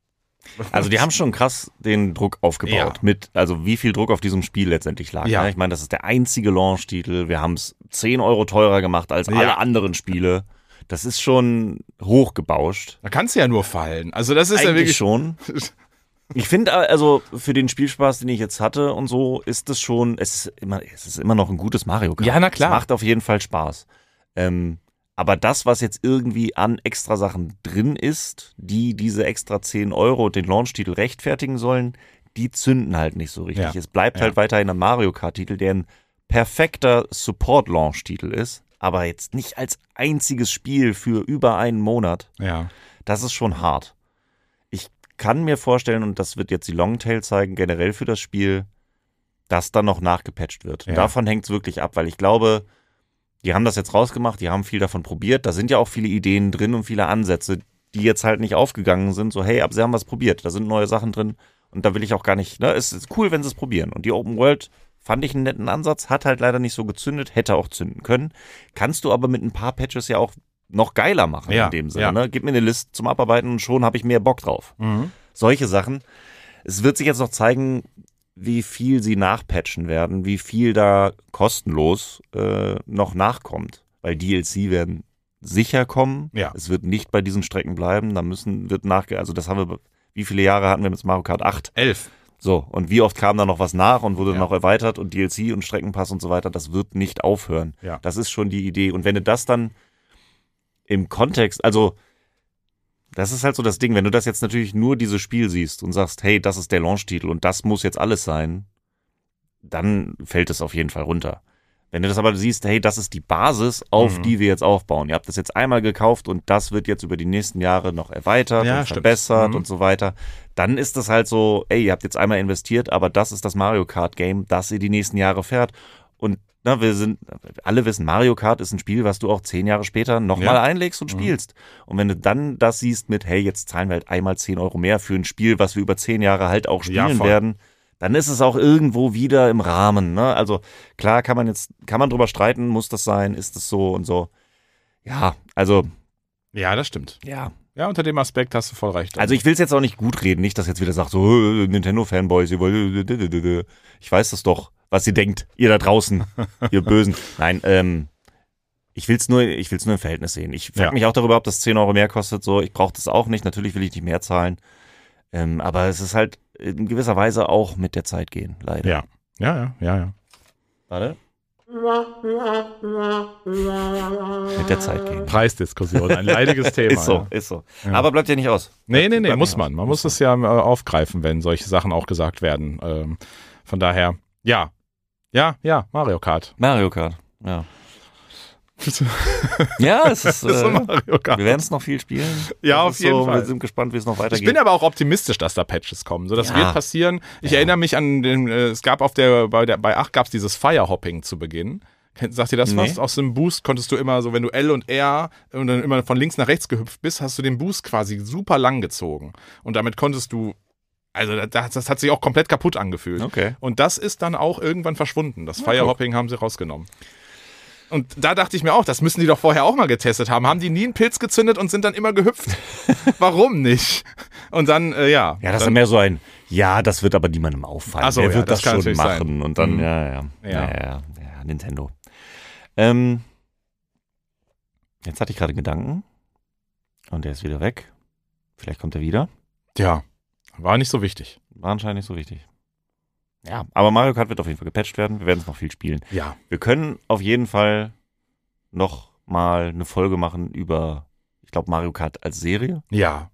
Also die haben schon krass den Druck aufgebaut, also wie viel Druck auf diesem Spiel letztendlich lag. Ja. Ne? Ich meine, das ist der einzige Launch-Titel. Wir haben es 10 € teurer gemacht als alle anderen Spiele. Das ist schon hochgebauscht. Da kannst du ja nur fallen. Also das ist eigentlich ja wirklich schon. Ich finde also für den Spielspaß, den ich jetzt hatte und so, ist es schon, es ist immer noch ein gutes Mario Kart. Ja, na klar. Es macht auf jeden Fall Spaß. Aber das, was jetzt irgendwie an extra Sachen drin ist, die diese extra 10 € den Launch-Titel rechtfertigen sollen, die zünden halt nicht so richtig. Ja. Es bleibt halt weiterhin ein Mario Kart-Titel, der ein perfekter Support-Launch-Titel ist, aber jetzt nicht als einziges Spiel für über einen Monat. Ja. Das ist schon hart. Ich kann mir vorstellen, und das wird jetzt die Longtail zeigen, generell für das Spiel, dass dann noch nachgepatcht wird. Ja. Davon hängt es wirklich ab, weil ich glaube, die haben das jetzt rausgemacht, die haben viel davon probiert. Da sind ja auch viele Ideen drin und viele Ansätze, die jetzt halt nicht aufgegangen sind. So, hey, aber sie haben was probiert. Da sind neue Sachen drin und da will ich auch gar nicht, ne, es ist cool, wenn sie es probieren. Und die Open World fand ich einen netten Ansatz, hat halt leider nicht so gezündet, hätte auch zünden können. Kannst du aber mit ein paar Patches ja auch noch geiler machen in dem Sinne. Ne? Gib mir eine Liste zum Abarbeiten und schon habe ich mehr Bock drauf. Mhm. Solche Sachen. Es wird sich jetzt noch zeigen, wie viel sie nachpatchen werden, wie viel da kostenlos noch nachkommt. Weil DLC werden sicher kommen. Ja. Es wird nicht bei diesen Strecken bleiben. Da also das haben wir, wie viele Jahre hatten wir mit Mario Kart 8? 11. So, und wie oft kam da noch was nach und wurde noch erweitert und DLC und Streckenpass und so weiter, das wird nicht aufhören. Ja. Das ist schon die Idee. Und wenn du das dann im Kontext, also das ist halt so das Ding, wenn du das jetzt natürlich nur dieses Spiel siehst und sagst, hey, das ist der Launch-Titel und das muss jetzt alles sein, dann fällt es auf jeden Fall runter. Wenn du das aber siehst, hey, das ist die Basis, auf die wir jetzt aufbauen. Ihr habt das jetzt einmal gekauft und das wird jetzt über die nächsten Jahre noch erweitert und verbessert und so weiter. Dann ist das halt so, ey, ihr habt jetzt einmal investiert, aber das ist das Mario Kart Game, das ihr die nächsten Jahre fährt. Und alle wissen, Mario Kart ist ein Spiel, was du auch 10 Jahre später nochmal einlegst und spielst. Und wenn du dann das siehst mit, hey, jetzt zahlen wir halt einmal 10 € mehr für ein Spiel, was wir über 10 Jahre halt auch spielen werden, dann ist es auch irgendwo wieder im Rahmen. Ne? Also klar kann man drüber streiten, muss das sein, ist es so und so. Ja, also. Ja, das stimmt. Ja. Ja, unter dem Aspekt hast du voll recht. Also ich will es jetzt auch nicht gut reden, nicht, dass jetzt wieder sagt, so Nintendo-Fanboys, ich weiß das doch, was ihr denkt, ihr da draußen, ihr Bösen. Nein, ich will's nur im Verhältnis sehen. Ich frage mich auch darüber, ob das 10 € mehr kostet. So, ich brauche das auch nicht. Natürlich will ich nicht mehr zahlen. Aber es ist halt in gewisser Weise auch mit der Zeit gehen, leider. Ja. Warte. Mit der Zeit gehen. Preisdiskussion, ein leidiges Thema. Ist so. Ja. Aber bleibt ja nicht aus. Nee, muss man. Man muss es ja aufgreifen, wenn solche Sachen auch gesagt werden. Von daher, ja, Mario Kart. Mario Kart, ja. Ja, es ist Mario Kart. Wir werden es noch viel spielen. Ja, auf jeden Fall. Wir sind gespannt, wie es noch weitergeht. Ich bin aber auch optimistisch, dass da Patches kommen. So, das wird passieren. Ich erinnere mich an es gab bei 8 gab es dieses Firehopping zu Beginn. Sagt dir das was? Aus dem Boost konntest du immer so, wenn du L und R und dann immer von links nach rechts gehüpft bist, hast du den Boost quasi super lang gezogen. Und damit konntest du, also das hat sich auch komplett kaputt angefühlt. Okay. Und das ist dann auch irgendwann verschwunden. Das Firehopping haben sie rausgenommen. Und da dachte ich mir auch, das müssen die doch vorher auch mal getestet haben. Haben die nie einen Pilz gezündet und sind dann immer gehüpft? Warum nicht? Und dann, Ja, das ist mehr so ein, das wird aber niemandem auffallen. Ach so, der wird das schon machen. Sein. Und dann, Nintendo. Jetzt hatte ich gerade einen Gedanken und der ist wieder weg. Vielleicht kommt er wieder. Ja. War nicht so wichtig. War anscheinend nicht so wichtig. Ja, aber Mario Kart wird auf jeden Fall gepatcht werden. Wir werden es noch viel spielen. Ja. Wir können auf jeden Fall noch mal eine Folge machen über, ich glaube, Mario Kart als Serie. Ja.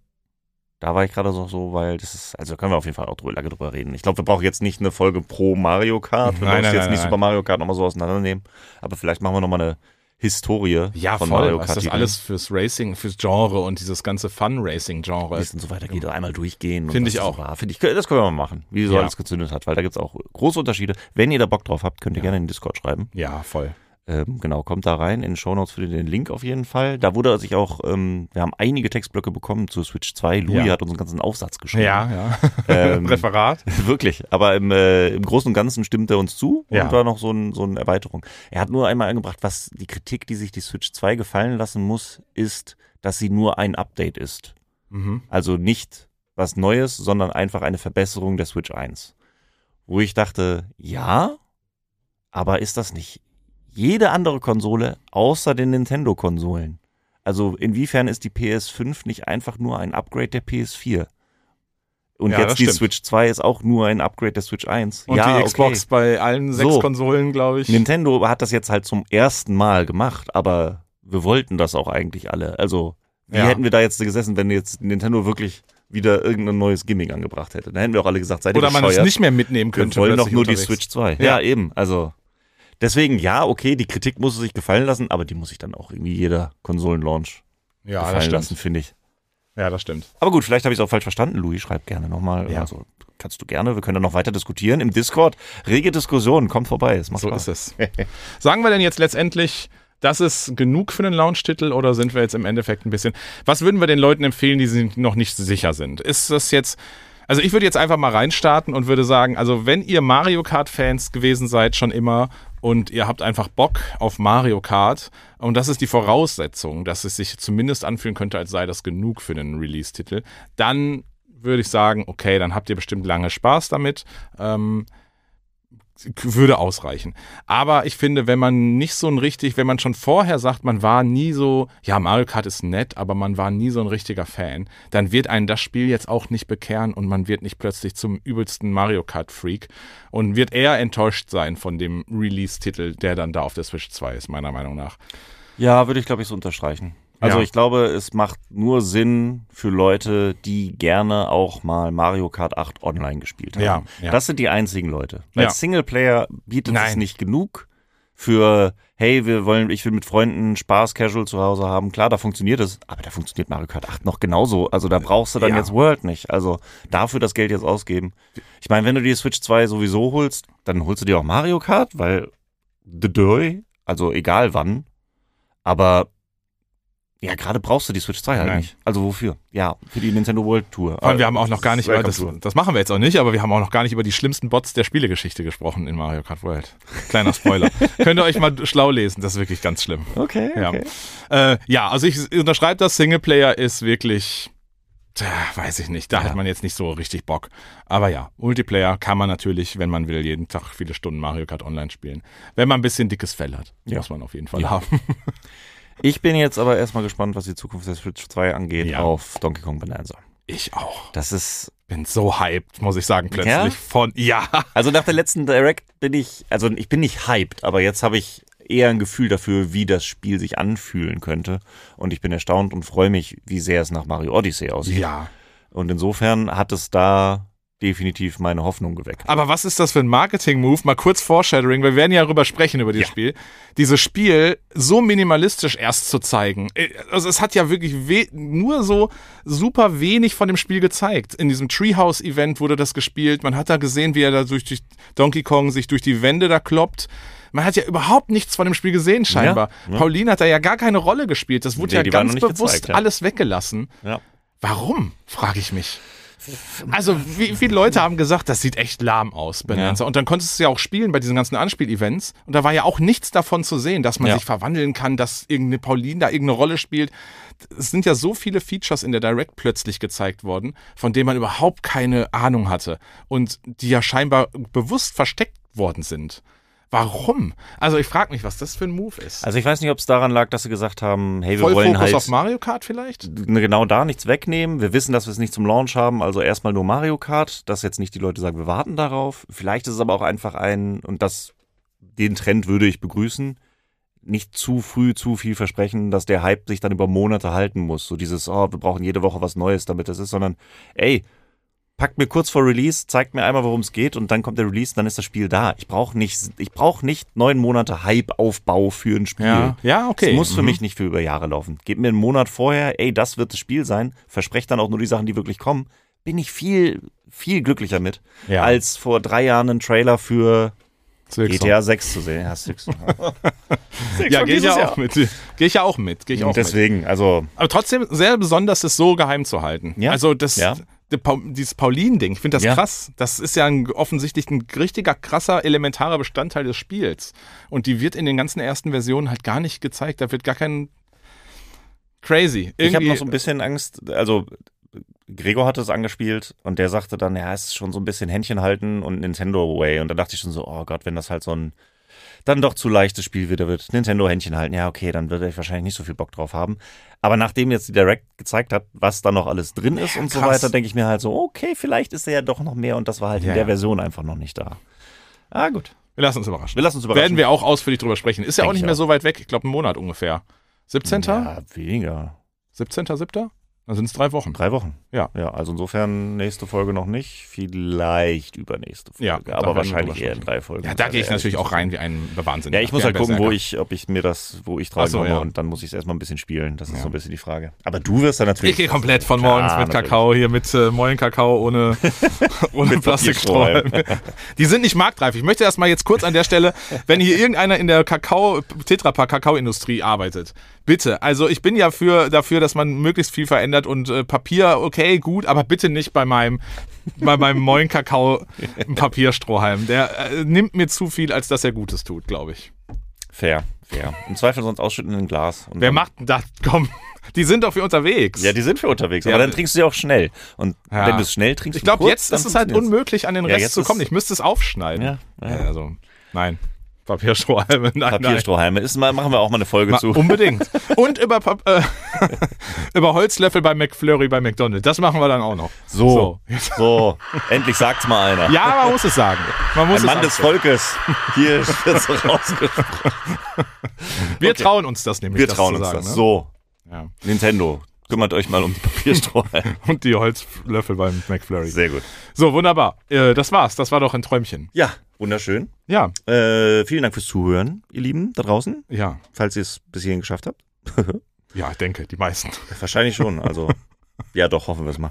Da war ich gerade so, weil das ist, also können wir auf jeden Fall auch lange drüber reden. Ich glaube, wir brauchen jetzt nicht eine Folge pro Mario Kart. Wir müssen jetzt nicht Super Mario Kart nochmal so auseinandernehmen. Aber vielleicht machen wir nochmal eine Historie von Mario Kart. Was das alles fürs Racing, fürs Genre und dieses ganze Fun-Racing-Genre ist. Und so weiter geht, einmal durchgehen. Finde ich auch. Das können wir mal machen, wie so alles gezündet hat, weil da gibt es auch große Unterschiede. Wenn ihr da Bock drauf habt, könnt ihr gerne in den Discord schreiben. Ja, voll. Genau, kommt da rein. In den Shownotes findet ihr den Link auf jeden Fall. Da wurde sich auch, wir haben einige Textblöcke bekommen zur Switch 2. Louis hat uns einen ganzen Aufsatz geschrieben. Ja. Referat. Wirklich. Aber im Großen und Ganzen stimmt er uns zu und war noch so eine Erweiterung. Er hat nur einmal angebracht, was die Kritik, die sich die Switch 2 gefallen lassen muss, ist, dass sie nur ein Update ist. Mhm. Also nicht was Neues, sondern einfach eine Verbesserung der Switch 1. Wo ich dachte, ja, aber ist das nicht jede andere Konsole außer den Nintendo-Konsolen? Also inwiefern ist die PS5 nicht einfach nur ein Upgrade der PS4? Und jetzt die Switch 2 ist auch nur ein Upgrade der Switch 1. Und die Xbox bei allen 6 Konsolen, glaube ich. Nintendo hat das jetzt halt zum ersten Mal gemacht, aber wir wollten das auch eigentlich alle. Also wie hätten wir da jetzt gesessen, wenn jetzt Nintendo wirklich wieder irgendein neues Gimmick angebracht hätte? Dann hätten wir auch alle gesagt, seid ihr bescheuert. Oder man es nicht mehr mitnehmen könnte. Wir wollen doch nur die Switch 2. Ja, eben. Also deswegen, okay, die Kritik muss es sich gefallen lassen, aber die muss sich dann auch irgendwie jeder Konsolenlaunch gefallen lassen, finde ich. Ja, das stimmt. Aber gut, vielleicht habe ich es auch falsch verstanden. Louis, schreib gerne nochmal. Ja. Also kannst du gerne. Wir können dann noch weiter diskutieren im Discord. Rege Diskussion, kommt vorbei. Es macht Spaß. So ist es. Sagen wir denn jetzt letztendlich, das ist genug für einen Launch-Titel oder sind wir jetzt im Endeffekt ein bisschen... Was würden wir den Leuten empfehlen, die noch nicht sicher sind? Ist das jetzt... Also ich würde jetzt einfach mal reinstarten und würde sagen, also wenn ihr Mario Kart-Fans gewesen seid schon immer und ihr habt einfach Bock auf Mario Kart und das ist die Voraussetzung, dass es sich zumindest anfühlen könnte, als sei das genug für einen Release-Titel, dann würde ich sagen, okay, dann habt ihr bestimmt lange Spaß damit. Würde ausreichen. Aber ich finde, wenn man nicht so wenn man schon vorher sagt, man war nie so, ja, Mario Kart ist nett, aber man war nie so ein richtiger Fan, dann wird einen das Spiel jetzt auch nicht bekehren und man wird nicht plötzlich zum übelsten Mario Kart-Freak und wird eher enttäuscht sein von dem Release-Titel, der dann da auf der Switch 2 ist, meiner Meinung nach. Ja, würde ich, glaube ich, so unterstreichen. Also ich glaube, es macht nur Sinn für Leute, die gerne auch mal Mario Kart 8 online gespielt haben. Ja. Das sind die einzigen Leute. Als Singleplayer bietet es nicht genug für, hey, ich will mit Freunden Spaß casual zu Hause haben. Klar, da funktioniert es, aber da funktioniert Mario Kart 8 noch genauso. Also da brauchst du dann jetzt World nicht. Also dafür das Geld jetzt ausgeben. Ich meine, wenn du die Switch 2 sowieso holst, dann holst du dir auch Mario Kart, weil also egal wann. Aber ja, gerade brauchst du die Switch 2 halt nicht. Also wofür? Ja, für die Nintendo World Tour. Vor allem, wir haben auch noch gar nicht das machen wir jetzt auch nicht, aber wir haben auch noch gar nicht über die schlimmsten Bots der Spielegeschichte gesprochen in Mario Kart World. Kleiner Spoiler. Könnt ihr euch mal schlau lesen, das ist wirklich ganz schlimm. Okay. Also ich unterschreibe das, Singleplayer ist wirklich, weiß ich nicht, da hat man jetzt nicht so richtig Bock. Aber ja, Multiplayer kann man natürlich, wenn man will, jeden Tag viele Stunden Mario Kart online spielen. Wenn man ein bisschen dickes Fell hat, muss man auf jeden Fall haben. Ich bin jetzt aber erstmal gespannt, was die Zukunft der Switch 2 angeht auf Donkey Kong Bonanza. Ich auch. Bin so hyped, muss ich sagen, plötzlich. Also nach der letzten Direct ich bin nicht hyped, aber jetzt habe ich eher ein Gefühl dafür, wie das Spiel sich anfühlen könnte. Und ich bin erstaunt und freue mich, wie sehr es nach Mario Odyssey aussieht. Ja. Und insofern hat es da definitiv meine Hoffnung geweckt. Aber was ist das für ein Marketing-Move? Mal kurz Foreshadowing, wir werden ja darüber sprechen, über dieses Spiel. Dieses Spiel so minimalistisch erst zu zeigen. Also es hat ja wirklich nur so super wenig von dem Spiel gezeigt. In diesem Treehouse-Event wurde das gespielt. Man hat da gesehen, wie er da durch Donkey Kong sich durch die Wände da kloppt. Man hat ja überhaupt nichts von dem Spiel gesehen, scheinbar. Ja. Pauline hat da ja gar keine Rolle gespielt. Das wurde ja ganz bewusst alles weggelassen. Ja. Warum, frage ich mich. Also, wie viele Leute haben gesagt, das sieht echt lahm aus, Bonanza. Ja. Und dann konntest du ja auch spielen bei diesen ganzen Anspiel-Events. Und da war ja auch nichts davon zu sehen, dass man sich verwandeln kann, dass irgendeine Pauline da irgendeine Rolle spielt. Es sind ja so viele Features in der Direct plötzlich gezeigt worden, von denen man überhaupt keine Ahnung hatte. Und die ja scheinbar bewusst versteckt worden sind. Warum? Also ich frage mich, was das für ein Move ist. Also ich weiß nicht, ob es daran lag, dass sie gesagt haben, hey, wir Voll wollen Fokus halt auf Mario Kart vielleicht? genau da nichts wegnehmen. Wir wissen, dass wir es nicht zum Launch haben, also erstmal nur Mario Kart, dass jetzt nicht die Leute sagen, wir warten darauf. Vielleicht ist es aber auch einfach den Trend würde ich begrüßen, nicht zu früh zu viel versprechen, dass der Hype sich dann über Monate halten muss. So dieses, wir brauchen jede Woche was Neues, damit das ist, sondern packt mir kurz vor Release, zeigt mir einmal, worum es geht und dann kommt der Release, dann ist das Spiel da. Ich brauche nicht 9 Monate Hype-Aufbau für ein Spiel. Ja, okay. Es muss für mich nicht für über Jahre laufen. Gebt mir einen Monat vorher, das wird das Spiel sein, versprecht dann auch nur die Sachen, die wirklich kommen, bin ich viel, viel glücklicher mit, als vor 3 Jahren einen Trailer für GTA 6 zu sehen. Ja, 6. Ja, gehe ich ja auch mit. Deswegen, also. Aber trotzdem sehr besonders, es so geheim zu halten. Ja. Also dieses Pauline-Ding, ich finde das krass. Das ist ja offensichtlich ein richtiger, krasser, elementarer Bestandteil des Spiels. Und die wird in den ganzen ersten Versionen halt gar nicht gezeigt. Da wird gar kein crazy. Ich habe noch so ein bisschen Angst, also Gregor hatte es angespielt und der sagte dann, es ist schon so ein bisschen Händchen halten und Nintendo Way. Und da dachte ich schon so, oh Gott, wenn das halt so ein dann doch zu leichtes Spiel wieder wird. Nintendo Händchen halten, ja okay, dann wird er wahrscheinlich nicht so viel Bock drauf haben. Aber nachdem jetzt die Direct gezeigt hat, was da noch alles drin ist und so weiter, denke ich mir halt so, okay, vielleicht ist da ja doch noch mehr und das war halt in der Version einfach noch nicht da. Gut. Wir lassen uns überraschen. Werden wir auch ausführlich drüber sprechen. Ist ja auch nicht mehr so weit weg. Ich glaube, einen Monat ungefähr. 17. Ja, weniger. 17.7.? Dann sind es 3 Wochen. 3 Wochen. Ja. Ja, also insofern nächste Folge noch nicht, vielleicht übernächste Folge, ja, aber wahrscheinlich eher in 3 Folgen. Ja, da gehe ich natürlich auch rein wie ein Wahnsinn. Ja, ich muss halt gucken, wo ich dran komme und dann muss ich es erstmal ein bisschen spielen. Das ist so ein bisschen die Frage. Aber du wirst dann natürlich... Ich gehe komplett von morgens mit Kakao, hier mit Mollenkakao ohne Plastikstrohhalme. Die sind nicht marktreif. Ich möchte erstmal jetzt kurz an der Stelle, wenn hier irgendeiner in der Tetrapack-Kakao-Industrie arbeitet, bitte, also ich bin ja dafür, dass man möglichst viel verändert und Papier, okay, gut, aber bitte nicht bei meinem Mollenkakao Papierstrohhalm. Der nimmt mir zu viel, als dass er Gutes tut, glaube ich. Fair. Im Zweifel sonst ausschütten in ein Glas. Wer macht denn das? Komm, die sind doch für unterwegs. Ja, die sind für unterwegs, aber dann trinkst du sie auch schnell. Und wenn du es schnell trinkst, ich glaube, jetzt ist es halt unmöglich, an den Rest zu kommen. Ich müsste es aufschneiden. Ja. Also, nein. Papierstrohhalme. Papierstrohhalme. Machen wir auch mal eine Folge zu. Unbedingt. Und über Holzlöffel bei McFlurry bei McDonald's. Das machen wir dann auch noch. So. Endlich sagt's mal einer. Ja, man muss es sagen. Ein Mann des Volkes. Hier wird's rausgesprochen. Wir trauen uns das nämlich. Wir trauen uns das. Ne? So. Ja. Nintendo. Kümmert euch mal um die Papierstrohhalme. Und die Holzlöffel beim McFlurry. Sehr gut. So, wunderbar. Das war's. Das war doch ein Träumchen. Ja, wunderschön. Ja. Vielen Dank fürs Zuhören, ihr Lieben, da draußen. Ja. Falls ihr es bis hierhin geschafft habt. Ja, ich denke, die meisten. Wahrscheinlich schon. Also, ja doch, hoffen wir es mal.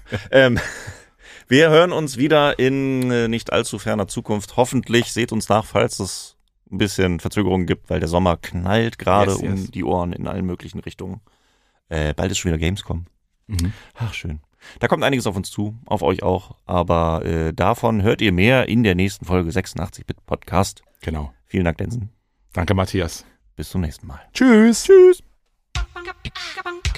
Wir hören uns wieder in nicht allzu ferner Zukunft. Hoffentlich seht uns nach, falls es ein bisschen Verzögerungen gibt, weil der Sommer knallt gerade um die Ohren in allen möglichen Richtungen. Bald ist schon wieder Gamescom. Ach, schön. Da kommt einiges auf uns zu, auf euch auch. Aber davon hört ihr mehr in der nächsten Folge 86-Bit Podcast. Genau. Vielen Dank, Densen. Danke, Matthias. Bis zum nächsten Mal. Tschüss. Tschüss.